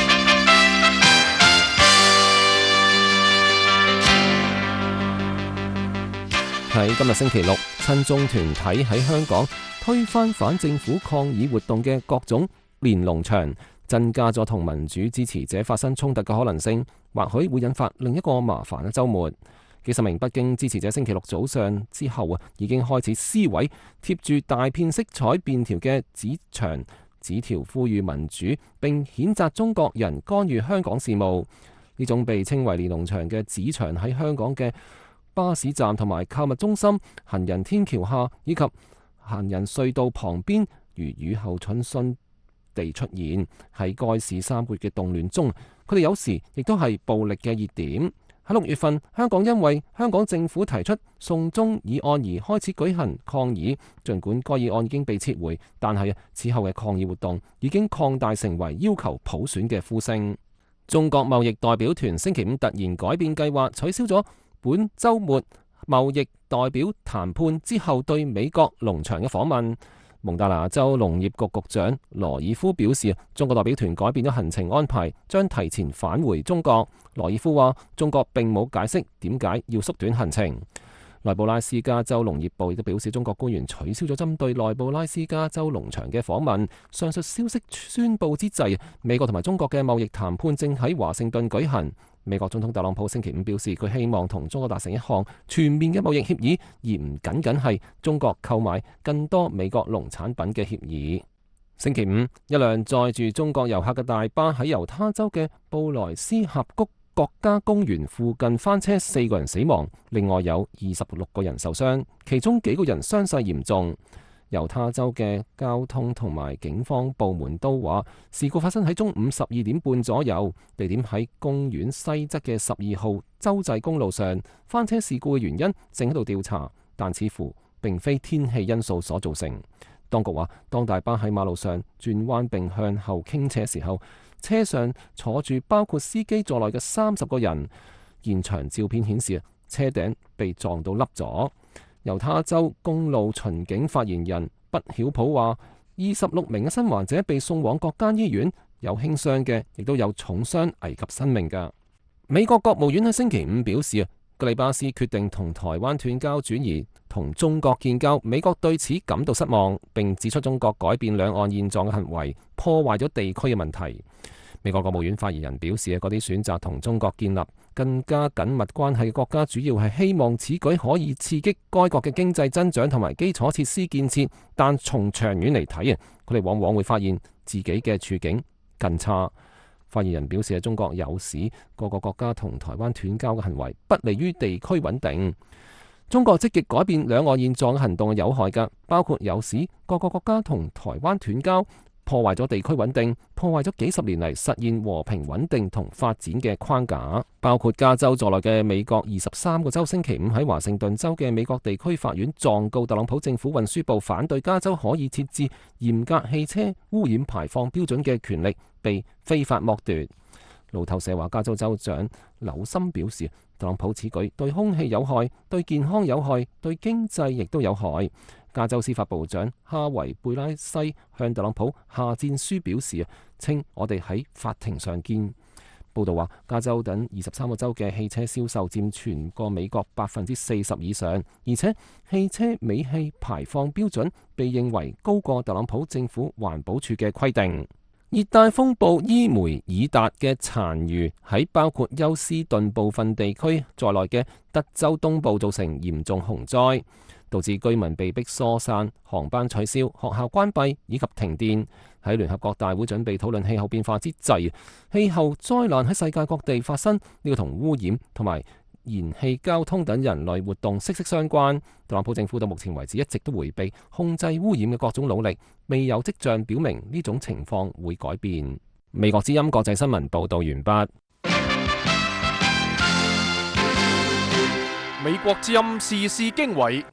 喺今日星期六，親中團體喺香港推翻反政府抗議活動嘅各種連儂牆，增加咗同民主支持者發生衝突嘅可能性，或許會引發另一個麻煩嘅週末。幾十名北京支持者星期六早上之後已經開始撕毀貼住大片色彩便條嘅紙牆，紙條呼籲民主並譴責中國人干預香港事務。呢種被稱為連儂牆嘅紙牆喺香港嘅巴士站同埋購物中心、行人天橋下以及行人隧道旁邊如雨後春筍地出現。喺該市3個月嘅動亂中，佢哋有時亦都係暴力嘅熱點。喺6月份，香港因為香港政府提出送中議案而開始舉行抗議。儘管該議案已經被撤回，但係此後嘅抗議活動已經擴大成為要求普選嘅呼聲。中國貿易代表團星期5突然改變計劃，取消咗本週末貿易代表談判之後對美國農場嘅訪問。蒙大拿州農業局局長羅爾夫表示，中國代表團改變咗行程安排，將提前返回中國。羅爾夫話，中國並冇解釋點解要縮短行程。內布拉斯加州農業部亦都表示，中國官員取消咗針對內布拉斯加州農場嘅訪問。上述消息宣佈之際，美國同埋中國嘅貿易談判正喺華盛頓舉行。美國總統特朗普星期5表示，佢希望同中國達成一項全面嘅貿易協議，而唔僅僅係中國購買更多美國農產品嘅協議。星期5，一輛載住中國遊客嘅大巴喺猶他州嘅布萊斯峽谷國家公園附近翻車，4個人死亡，另外有26個人受傷，其中幾個人傷勢嚴重。猶他州嘅交通同埋警方部門都話，事故發生喺中午12點半左右，地點喺公園西側嘅12號州際公路上。翻車事故嘅原因正喺度調查，但似乎並非天氣因素所造成。當局話，當大巴喺馬路上轉彎並向後傾斜時候，車上坐住包括司機在內嘅30個人。現場照片顯示，車頂被撞到凹咗。猶他州公路巡警發言人畢曉普話，26名嘅生還者被送往各間醫院，有輕傷嘅，亦都有重傷危及生命嘅。美國國務院喺星期5表示，格里巴斯決定同台灣斷交，轉移同中國建交，美國對此感到失望，並指出中國改變兩岸現狀嘅行為破壞咗地區嘅問題。美國國務院發言人表示，嗰啲選擇同中國建立更加緊密關係嘅國家，主要係希望此舉可以刺激該國嘅經濟增長同埋基礎設施建設，但從長遠嚟睇，佢哋往往會發現自己嘅處境更差。發言人表示，中國有使各個國家同台灣斷交嘅行為不利於地區穩定。中國積極改變兩岸現狀嘅行動係有害㗎，包括有使各個國家同台灣斷交，破壞咗地區穩定，破壞咗幾十年嚟實現和平穩定同發展嘅框架。包括加州在內嘅美國23個州星期5喺華盛頓州嘅美國地區法院狀告特朗普政府運輸部，反對加州可以設置嚴格汽車污染排放標準嘅權力被非法剝奪。路透社話，加州州長紐森表示，特朗普此舉對空氣有害、對健康有害、對經濟亦都有害。加州司法部長哈維貝拉西向特朗普下戰書表示，稱我哋喺法庭上見。 報道話，加州等23個州嘅汽車銷售佔全個美國40%以上，而且汽車尾氣排放標準被認為高過特朗普政府環保署嘅規定。熱帶風暴伊梅爾達嘅殘餘喺包括休斯頓部分地區在內嘅德州東部造成嚴重洪災，導致居民被迫疏散、航班取消、學校關閉以及停電。喺聯合國大會準備討論氣候變化之際，氣候災難喺世界各地發生，呢個同污染同埋燃氣交通等人類活動息息相關。特朗普政府到目前為止一直都迴避控制污染嘅各種努力，未有跡象表明呢種情況會改變。美國之音國際新聞報導完畢。 美國之音時事經緯。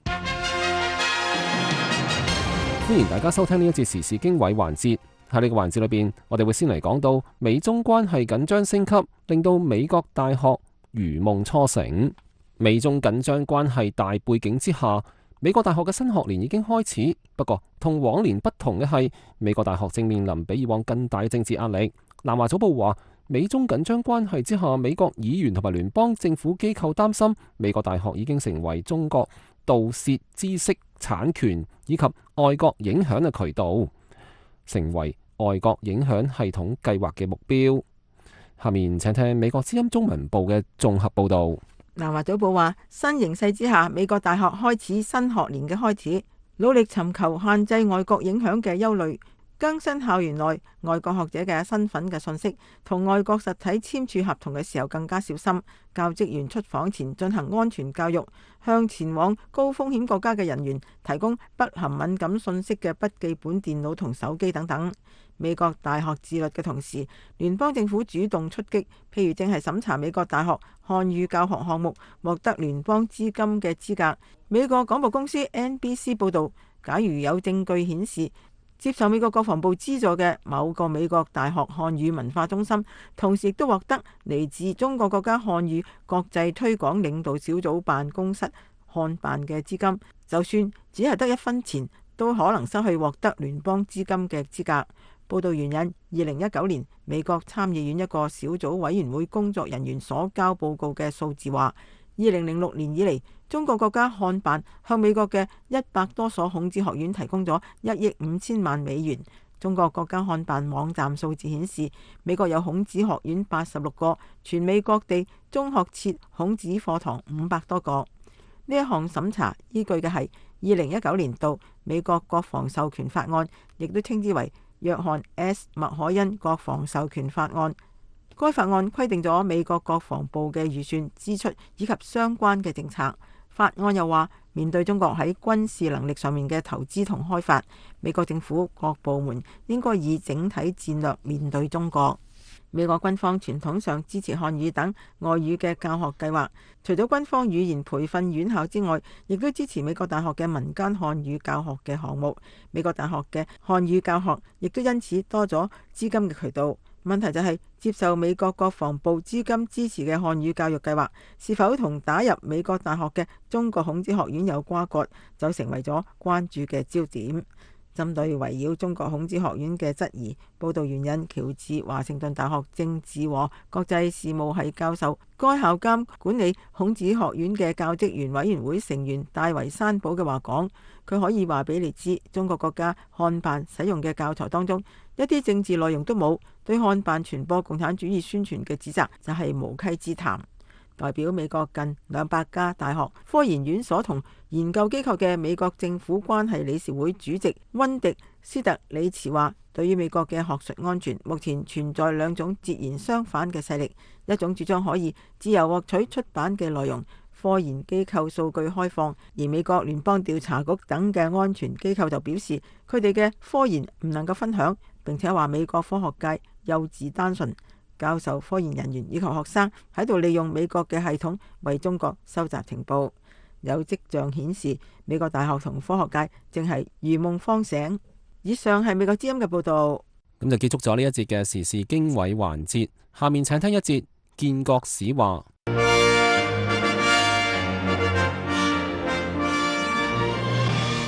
歡迎大家收聽呢一節時事經緯環節。喺呢個環節裏邊，我哋會先嚟講到美中關係緊張升級，令到美國大學如夢初醒。美中緊張關係大背景之下，美國大學嘅新學年已經開始。不過同往年不同嘅係，美國大學正面臨比以往更大嘅政治壓力。南華早報話，美中緊張關係之下，美國議員同埋聯邦政府機構擔心美國大學已經成為中國盜竊知識產權以及外國影響嘅渠道，成為外國影響系統計劃嘅目標。下面請聽美國之音中文部嘅綜合報導。 南華早報話，新形勢之下，美國大學開始新學年嘅開始，努力尋求限制外國影響嘅憂慮，更新校園內外國學者嘅身份嘅信息，同外國實體簽署合同嘅時候更加小心，教職員出訪前進行安全教育，向前往高風險國家嘅人員提供不含敏感信息嘅筆記本電腦同手機等等。美國大學自律嘅同時，聯邦政府主動出擊，譬如正係審查美國大學漢語教學項目獲得聯邦資金嘅資格。美國廣播公司 NBC 報導，假如有證據顯示接受美國國防部資助嘅某個美國大學漢語文化中心，同時亦都獲得嚟自中國國家漢語國際推廣領導小組辦公室漢辦嘅資金，就算只係得1分錢，都可能失去獲得聯邦資金嘅資格。報道援引2019年美國參議院一個小組委員會工作人員所交報告嘅數字話，2006年以嚟，中國國家漢辦向美國嘅100多所孔子學院提供咗1億5千萬美元。中國國家漢辦網站數字顯示，美國有孔子學院86個，全美各地中學設孔子課堂500多個。呢一項審查依據嘅係2019年度美國國防授權法案，亦都稱之為約翰 S. 麥凱恩國防授權法案。該法案規定咗美國國防部嘅預算支出以及相關嘅政策。法案又話，面對中國喺軍事能力上面嘅投資同開發，美國政府各部門應該以整體戰略面對中國。美國軍方傳統上支持漢語等外語嘅教學計劃，除咗軍方語言培訓院校之外，亦都支持美國大學嘅民間漢語教學嘅項目。美國大學嘅漢語教學亦都因此多咗資金嘅渠道。問題就係接受美國國防部資金支持嘅漢語教育計劃，是否同打入美國大學嘅中國孔子學院有瓜葛，就成為咗關注嘅焦點。針對圍繞中國孔子學院嘅質疑，報道援引喬治華盛頓大學政治和國際事務系教授、該校監管理孔子學院嘅教職員委員會成員戴維山堡嘅話講，佢可以話俾你知，中國國家漢辦使用嘅教材當中一啲政治內容都冇，對漢辦傳播共產主義宣傳嘅指責就係無稽之談。代表美國近200家大學、科研院所同研究機構嘅美國政府關係理事會主席溫迪斯特里茨話，對於美國嘅學術安全，目前存在2種截然相反嘅勢力，一種主張可以自由獲取出版嘅內容，科研機構數據開放，而美國聯邦調查局等嘅安全機構就表示，佢哋嘅科研唔能夠分享，並且話美國科學界幼稚單純。教授、科研人員以及學生喺度利用美國嘅系統為中國收集情報，有跡象顯示美國大學同科學界正係如夢方醒。以上係美國之音嘅報導。 咁就結束咗呢一節嘅時事經緯環節，下面請聽一節建國史話。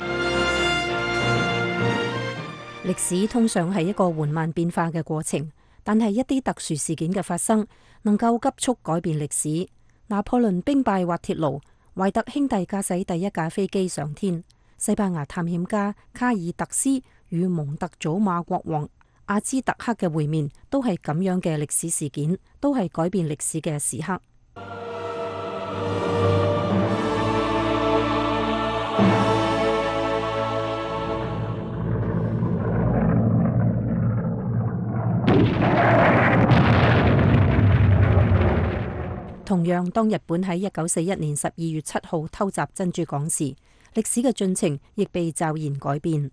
歷史通常係一個緩慢變化嘅過程。 但係一啲特殊事件嘅發生，能夠急速改變歷史。拿破崙兵敗滑鐵盧，懷特兄弟駕駛第一架飛機上天，西班牙探險家卡爾特斯與蒙特祖馬國王阿茲特克嘅會面，都係咁樣嘅歷史事件，都係改變歷史嘅時刻。同樣，當日本喺1941年12月7號偷襲珍珠港時，歷史嘅進程亦被驟然改變。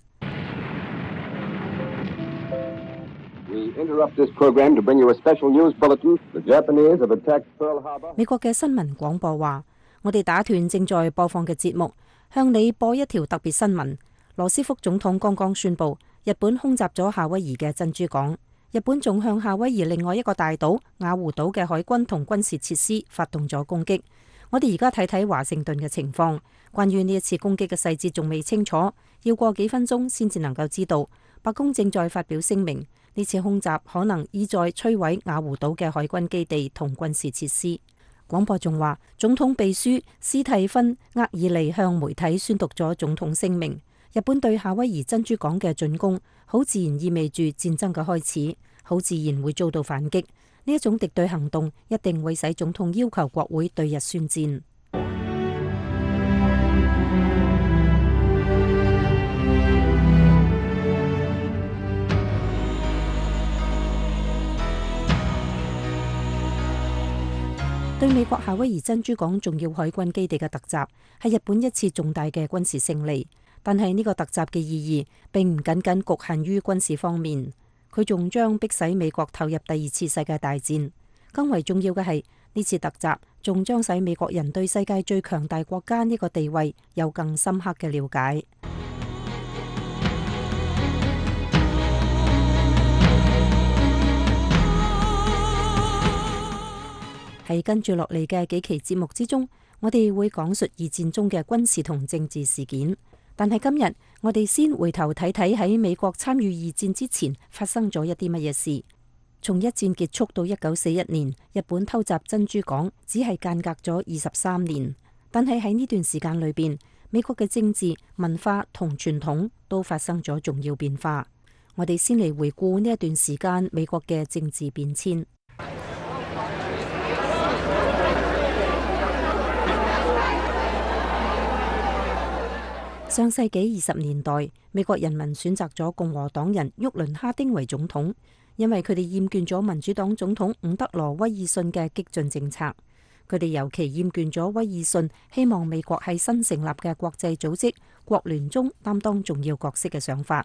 美國嘅新聞廣播話：我哋打斷正在播放嘅節目，向你播一條特別新聞。羅斯福總統剛剛宣布，日本空襲咗夏威夷嘅珍珠港。日本仲向夏威夷另外一個大島雅湖島嘅海軍同軍事設施發動咗攻擊。我哋而家睇睇華盛頓嘅情況。關於呢一次攻擊嘅細節仲未清楚，要過幾分鐘先至能夠知道。白宮正在發表聲明，呢次空襲可能意在摧毀雅湖島嘅海軍基地同軍事設施。廣播仲話，總統秘書斯蒂芬·厄爾利向媒體宣讀咗總統聲明。日本對夏威夷珍珠港嘅進攻，好自然意味住戰爭嘅開始，好自然會遭到反擊。呢一種敵對行動一定會使總統要求國會對日宣戰。對美國夏威夷珍珠港重要海軍基地嘅突襲，係日本一次重大嘅軍事勝利。但係呢個突襲嘅意義並唔僅僅局限於軍事方面，佢仲將迫使美國投入第二次世界大戰。更為重要嘅係，呢次突襲仲將使美國人對世界最強大國家呢個地位有更深刻嘅了解。喺跟住落嚟嘅幾期節目之中，我哋會講述二戰中嘅軍事同政治事件。但係今日我哋先回頭睇睇喺美國參與二戰之前發生咗一啲乜嘢事。從一戰結束到1941年，日本偷襲珍珠港，只係間隔咗23年。但係喺呢段時間裏邊，美國嘅政治、文化同傳統都發生咗重要變化。我哋先嚟回顧呢一段時間美國嘅政治變遷。上世紀20年代，美國人民選擇咗共和黨人沃倫哈丁為總統，因為佢哋厭倦咗民主黨總統伍德羅威爾遜嘅激進政策。佢哋尤其厭倦咗威爾遜希望美國喺新成立嘅國際組織國聯中擔當重要角色嘅想法。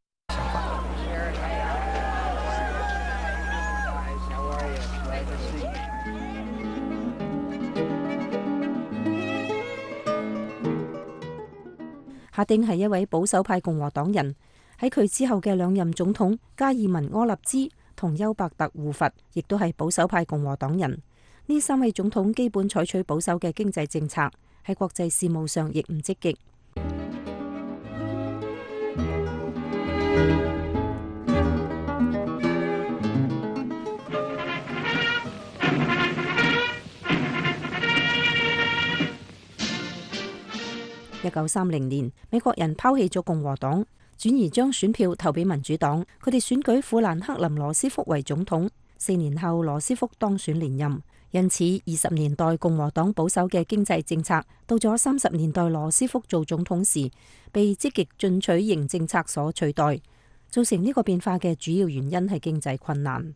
哈丁係一位保守派共和黨人，喺佢之後嘅兩任總統加爾文柯立茲同休伯特胡佛亦都係保守派共和黨人。呢三位總統基本採取保守嘅經濟政策，喺國際事務上亦唔積極。1930年，美國人拋棄咗共和黨，轉而將選票投俾民主黨。佢哋選舉富蘭克林羅斯福為總統。4年後，羅斯福當選連任。因此，20年代共和黨保守嘅經濟政策，到咗30年代羅斯福做總統時，被積極進取型政策所取代。造成呢個變化嘅主要原因係經濟困難。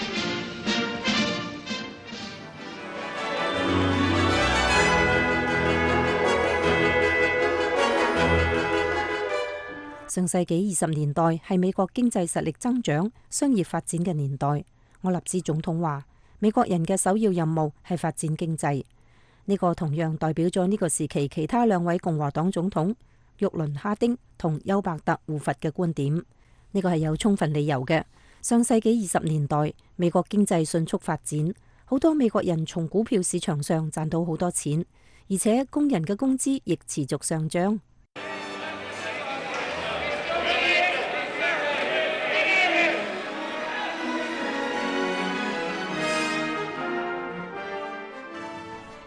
上世紀20年代係美國經濟實力增長、商業發展嘅年代。柯立茲總統話，美國人嘅首要任務係發展經濟。呢個同樣代表咗呢個時期其他兩位共和黨總統沃倫哈丁同休伯特胡佛嘅觀點。呢個係有充分理由嘅。上世紀20年代，美國經濟迅速發展，好多美國人從股票市場上賺到好多錢，而且工人嘅工資亦持續上漲。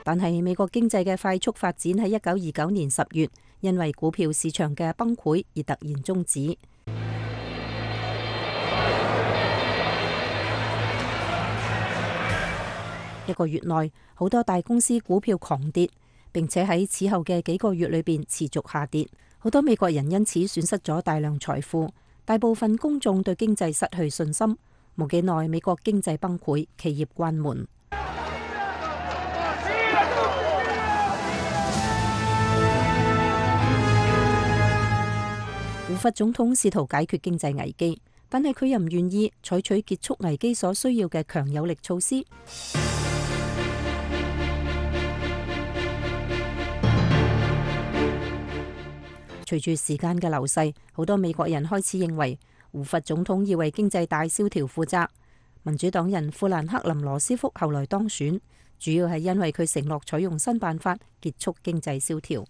但係美國經濟嘅快速發展喺1929年10月，因為股票市場嘅崩潰而突然終止。一個月內，好多大公司股票狂跌，並且喺此後嘅幾個月裏邊持續下跌。好多美國人因此損失咗大量財富，大部分公眾對經濟失去信心。冇幾耐，美國經濟崩潰，企業關門。胡佛總統試圖解決經濟危機，但係佢又唔願意採取結束危機所需要嘅強有力措施。隨住時間嘅流逝，好多美國人開始認為胡佛總統要為經濟大蕭條負責。民主黨人富蘭克林羅斯福後來當選，主要係因為佢承諾採用新辦法結束經濟蕭條。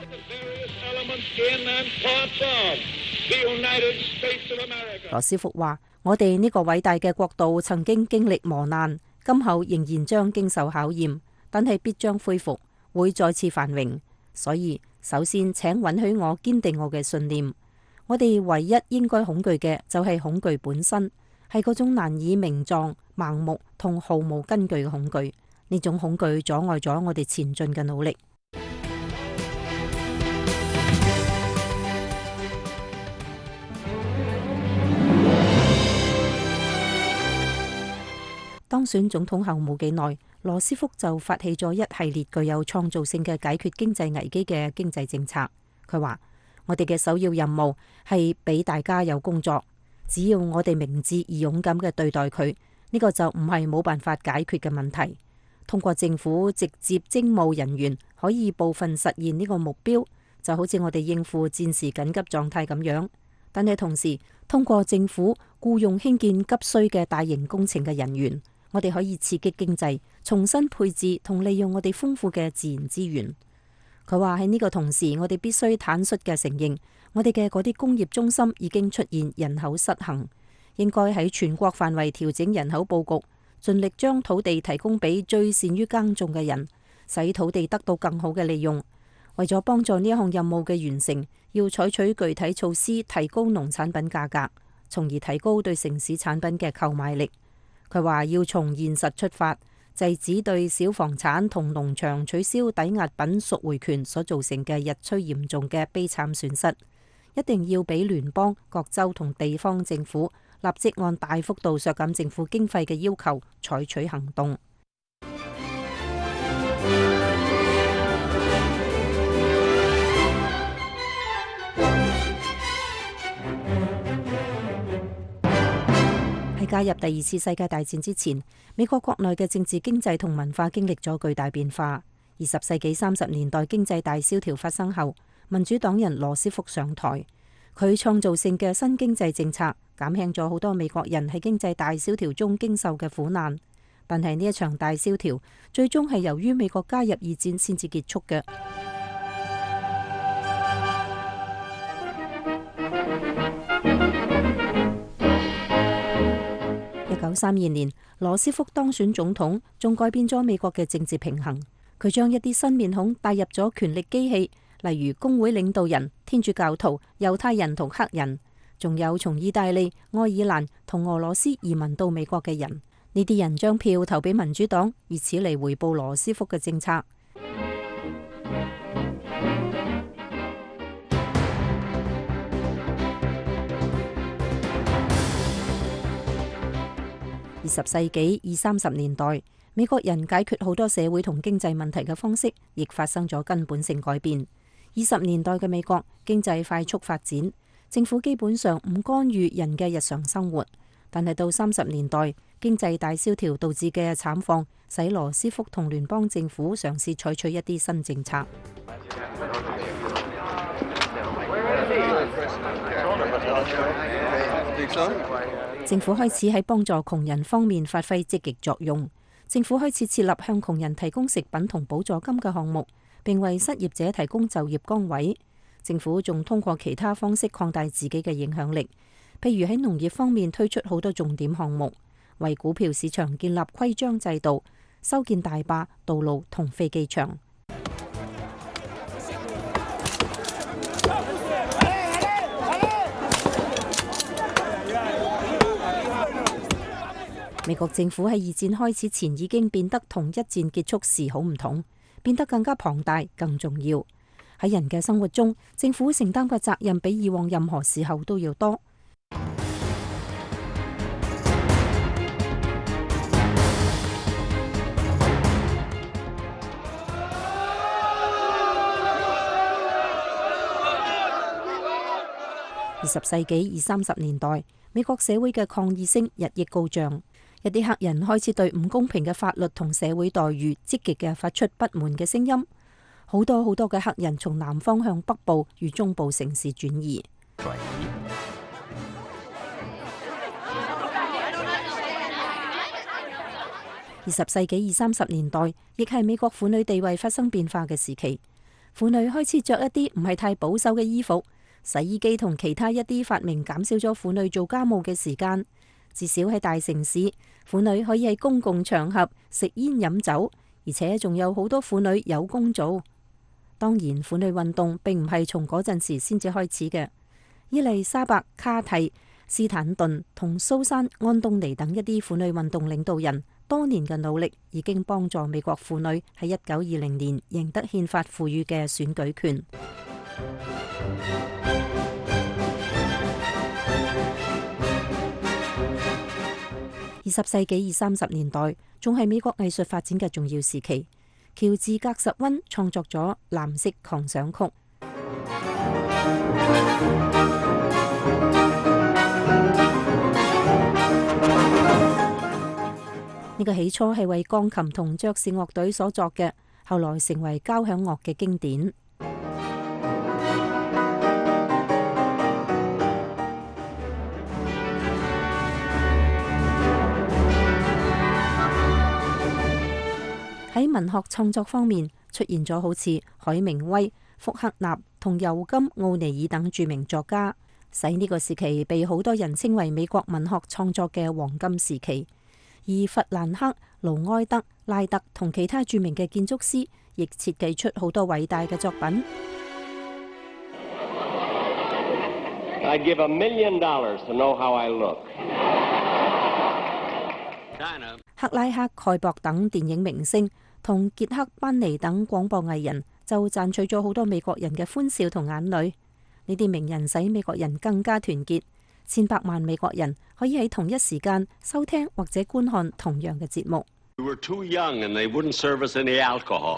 羅斯福話：我哋呢個偉大嘅國度曾經經歷磨難，今後仍然將經受考驗，但係必將恢復，會再次繁榮。所以首先請允許我堅定我嘅信念。我哋唯一應該恐懼嘅就係恐懼本身，係嗰種難以名狀、盲目同毫無根據嘅恐懼。呢種恐懼阻礙咗我哋前進嘅努力。當選總統後冇幾耐，羅斯福就發起咗一系列具有創造性嘅解決經濟危機嘅經濟政策。佢話：我哋嘅首要任務係俾大家有工作，只要我哋明智而勇敢嘅對待佢，呢個就唔係冇辦法解決嘅問題。通過政府直接徵募人員，可以部分實現呢個目標，就好似我哋應付戰時緊急狀態咁樣。但係同時，通過政府僱用興建急需嘅大型工程嘅人員，我哋可以刺激經濟，重新配置同利用我哋豐富嘅自然資源。佢話喺呢個同時，我哋必須坦率嘅承認，我哋嘅嗰啲工業中心已經出現人口失衡，應該喺全國範圍調整人口佈局，盡力將土地提供俾最善於耕種嘅人，使土地得到更好嘅利用。為咗幫助呢一項任務嘅完成，要採取具體措施，提高農產品價格，從而提高對城市產品嘅購買力。佢話要從現實出發，制止對小房產同農場取消抵押品贖回權所造成嘅日趨嚴重嘅悲慘損失，一定要俾聯邦、各州同地方政府立即按大幅度削減政府經費嘅要求採取行動。喺加入第二次世界大戰之前，美國國內嘅政治、經濟同文化經歷咗巨大變化。20世紀30年代經濟大蕭條發生後，民主黨人羅斯福上台，佢創造性嘅新經濟政策減輕咗好多美國人喺經濟大蕭條中經受嘅苦難。但係呢一場大蕭條最終係由於美國加入二戰先至結束嘅。1932年，羅斯福當選總統，仲改變咗美國嘅政治平衡。佢將一啲新面孔帶入咗權力機器，例如工會領導人、天主教徒、猶太人同黑人，仲有從意大利、愛爾蘭同俄羅斯移民到美國嘅人。呢啲人將票投俾民主黨，以此嚟回報羅斯福嘅政策。20世紀20-30年代，美國人解決好多社會同經濟問題嘅方式，亦發生咗根本性改變。20年代嘅美國經濟快速發展，政府基本上唔干預人嘅日常生活。但係到30年代，經濟大蕭條導致嘅慘況，使羅斯福同聯邦政府嘗試採取一啲新政策。政府開始喺幫助窮人方面發揮積極作用。政府開始設立向窮人提供食品同補助金嘅項目，並為失業者提供就業崗位。政府仲通過其他方式擴大自己嘅影響力，譬如喺農業方面推出好多重點項目，為股票市場建立規章制度， 修建大壩、道路同飛機場。美國政府喺二戰開始前已經變得同一戰結束時好唔同，變得更加龐大、更重要。喺人嘅生活中，政府承擔嘅責任比以往任何時候都要多。20世紀20-30年代，美國社會嘅抗議聲日益高漲。一啲黑人開始對唔公平嘅法律同社會待遇積極嘅發出不滿嘅聲音，好多嘅黑人從南方向北部與中部城市轉移。20世紀20-30年代，亦係美國婦女地位發生變化嘅時期，婦女開始着一啲唔係太保守嘅衣服，洗衣機同其他一啲發明減少咗婦女做家務嘅時間。至少喺大城市，婦女可以喺公共場合食煙飲酒，而且仲有好多婦女有工做。當然，婦女運動並唔係從嗰陣時先至開始嘅。伊麗莎白·卡蒂、斯坦頓同蘇珊·安東尼等一啲婦女運動領導人多年嘅努力，已經幫助美國婦女喺1920年贏得憲法賦予嘅選舉權。20世紀20-30年代仲係美國藝術發展嘅重要時期。喬治·格什溫創作咗《藍色狂想曲》。呢個起初係為鋼琴同爵士樂隊所作嘅，後來成為交響樂嘅經典。喺文學創作方面，出現咗好似海明威、福克納同尤金·奧尼爾等著名作家，使呢個時期被好多人稱為美國文學創作嘅黃金時期。而弗蘭克、盧埃德、拉德同其他著名嘅建築師，亦設計出好多偉大嘅作品。 I'd give $1 million to know how I look. 克拉克·蓋博等電影明星同傑克·班尼等廣播藝人就賺取咗好多美國人嘅歡笑同眼淚。呢啲名人使美國人更加團結，千百萬美國人可以喺同一時間收聽或者觀看同樣嘅節目。 We were too young and they wouldn't serve us any alcohol.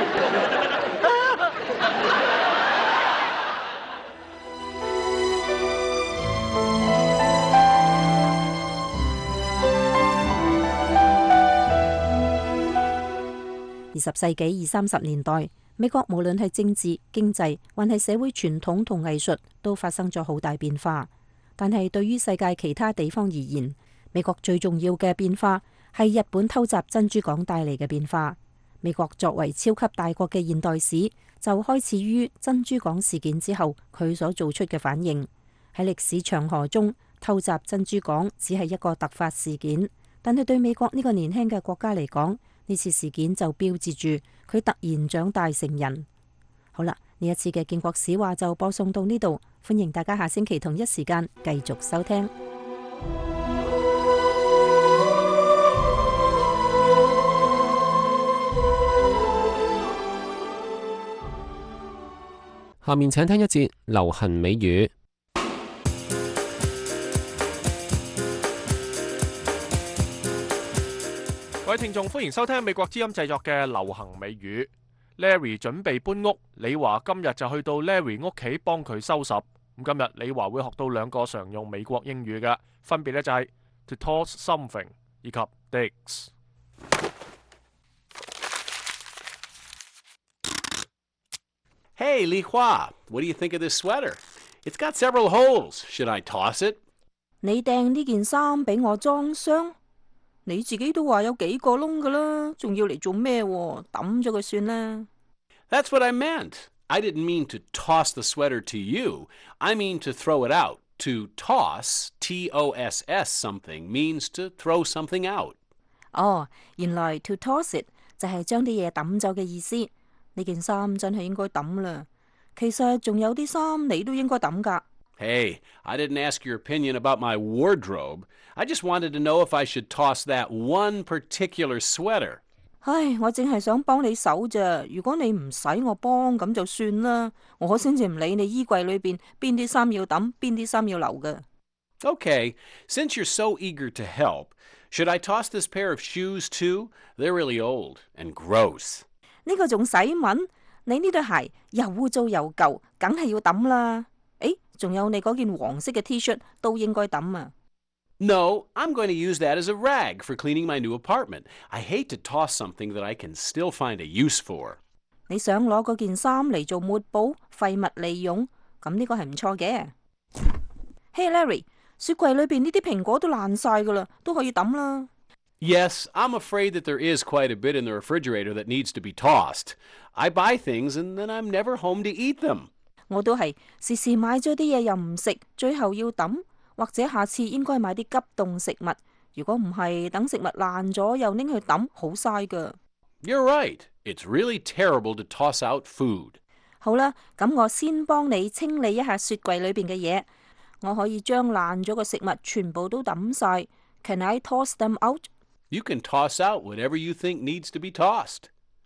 20世紀20-30年代，美國無論係政治、經濟，還係社會傳統同藝術，都發生咗好大變化。但係對於世界其他地方而言，美國最重要嘅變化係日本偷襲珍珠港帶嚟嘅變化。美國作為超級大國嘅現代史，就開始於珍珠港事件之後，佢所做出嘅反應。喺歷史長河中，偷襲珍珠港只係一個突發事件，但係對美國呢個年輕嘅國家嚟講，呢次事件就標誌住佢突然長大成人。好啦，呢一次嘅建國史話就播送到呢度，歡迎大家下星期同一時間繼續收聽。 下面請聽一節流行美語。 各位聽眾，歡迎收聽美國之音製作嘅流行美語。Larry 準備搬屋，李華今日就去到 Larry 屋企幫佢收拾。咁今日李華會學到兩個常用美國英語嘅，分別呢就係 to toss something 以及 digs。 Hey, Li Hua, what do you think of this sweater? It's got several holes. Should I toss it? 你訂呢件衫俾我裝箱？你自己都話有幾個窿噶啦，仲要嚟做咩？抌咗佢算啦。 That's what I meant. I didn't mean to toss the sweater to you. I mean to throw it out. To toss, T-O-S-S something, means to throw something out. 哦，原來 to toss it 就係將啲嘢抌走嘅意思。呢件衫真係應該抌啦。其實仲有啲衫你都應該抌㗎。 Hey, I didn't ask your opinion about my wardrobe. I just wanted to know if I should toss that one particular sweater. 唉，我淨係想幫你手咋。如果你唔使我幫，咁就算啦。我先至唔理你衣櫃裏邊邊啲衫要抌，邊啲衫要留㗎。 Okay, since you're so eager to help, should I toss this pair of shoes too? They're really old and gross. 呢個仲使問？你呢對鞋又污糟又舊，梗係要抌啦。誒，仲有你嗰件黃色嘅 T 恤都應該抌啊。 No, I'm going to use that as a rag for cleaning my new apartment. I hate to toss something that I can still find a use for. 你想攞嗰件衫嚟做抹布，廢物利用，咁呢個係唔錯嘅。Hey Larry，雪櫃裏邊呢啲蘋果都爛晒噶啦，都可以抌啦。 Yes, I'm afraid that there is quite a bit in the refrigerator that needs to be tossed. I buy things and then I'm never home to eat them. 我都係時時買咗啲嘢又唔食，最後要抌，或者下次應該買啲急凍食物。如果唔係，等食物爛咗又拎去抌，好嘥噶。 You're right. It's really terrible to toss out food. 好啦，咁我先幫你清理一下雪櫃裏邊嘅嘢。我可以將爛咗嘅食物全部都抌晒。Can I toss them out? You can toss out whatever you think needs to be tossed.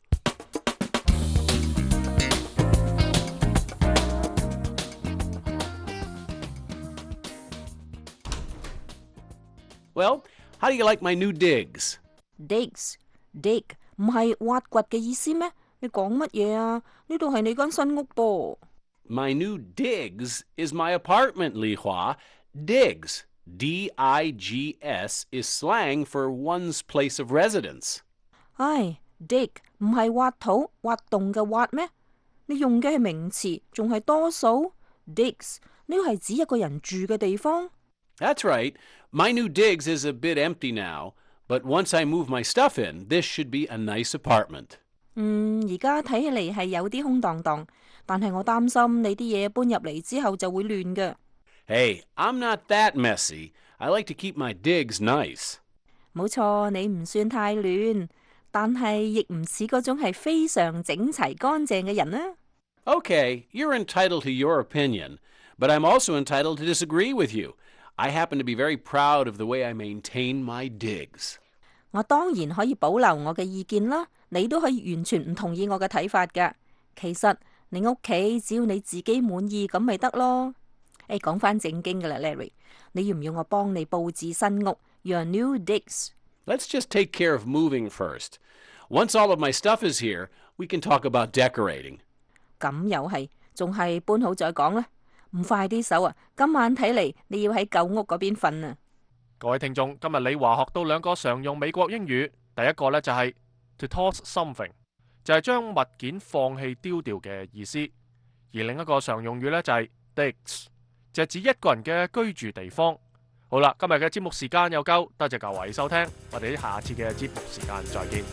Well, how do you like my new digs? Dig 唔係挖掘嘅意思咩？你講乜嘢啊？呢度係你間新屋噃。 My new digs is my apartment, Li Hua. Digs, D-I-G-S, is slang for one's place of residence. 唉 ，dig 唔係挖土、挖洞嘅挖咩？你用嘅係名詞，仲係多數。Digs 呢個係指一個人住嘅地方。 That's right. My new digs is a bit empty now, but once I move my stuff in, this should be a nice apartment. 而家睇起嚟係有啲空蕩蕩，但係我擔心你啲嘢搬入嚟之後就會亂嘅。 Hey, I'm not that messy. I like to keep my digs nice. 冇錯，你唔算太亂，但係亦唔似嗰種係非常整齊乾淨嘅人啊。 Okay, you're entitled to your opinion, but I'm also entitled to disagree with you. I happen to be very proud of the way I maintain my digs. 我當然可以保留我嘅意見啦，你都可以完全唔同意我嘅睇法㗎。其實你屋企只要你自己滿意咁咪得咯。誒，講返正經㗎啦 ，Larry， 你要唔要我幫你佈置新屋 ？Your new digs. Let's just take care of moving first. Once all of my stuff is here, we can talk about decorating. 咁又係，仲係搬好再講啦。唔快啲手啊！今晚睇嚟你要喺舊屋嗰邊瞓啊！ 各位聽眾，今日李華學到兩個常用美國英語，第一個呢就係 to toss something， 就係將物件放棄丟掉嘅意思；而另一個常用語呢就係 digs， 就係指一個人嘅居住地方。好啦，今日嘅節目時間又夠，多謝各位收聽，我哋下次嘅節目時間再見。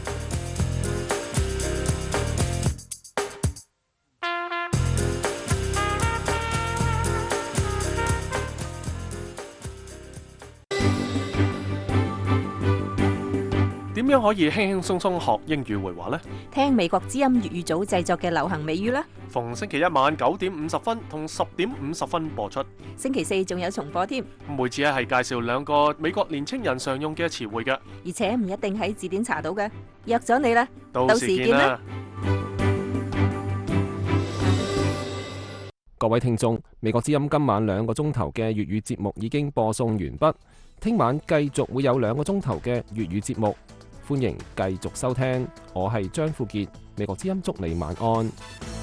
點樣可以輕輕鬆鬆學英語會話呢？ 聽美國之音粵語組製作嘅流行美語啦。 逢星期一晚9:50同10:50播出。 星期四仲有重播添。 每次係介紹兩個美國年青人常用嘅詞彙嘅， 而且唔一定喺字典查到嘅。約咗你啦， 到時見啦。 各位聽眾，美國之音今晚2個鐘頭嘅粵語節目已經播送完畢，聽晚繼續會有2個鐘頭嘅粵語節目。歡迎繼續收聽，我係張富傑，美國之音祝你晚安。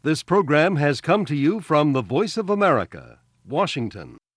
This program has come to you from the Voice of America, Washington.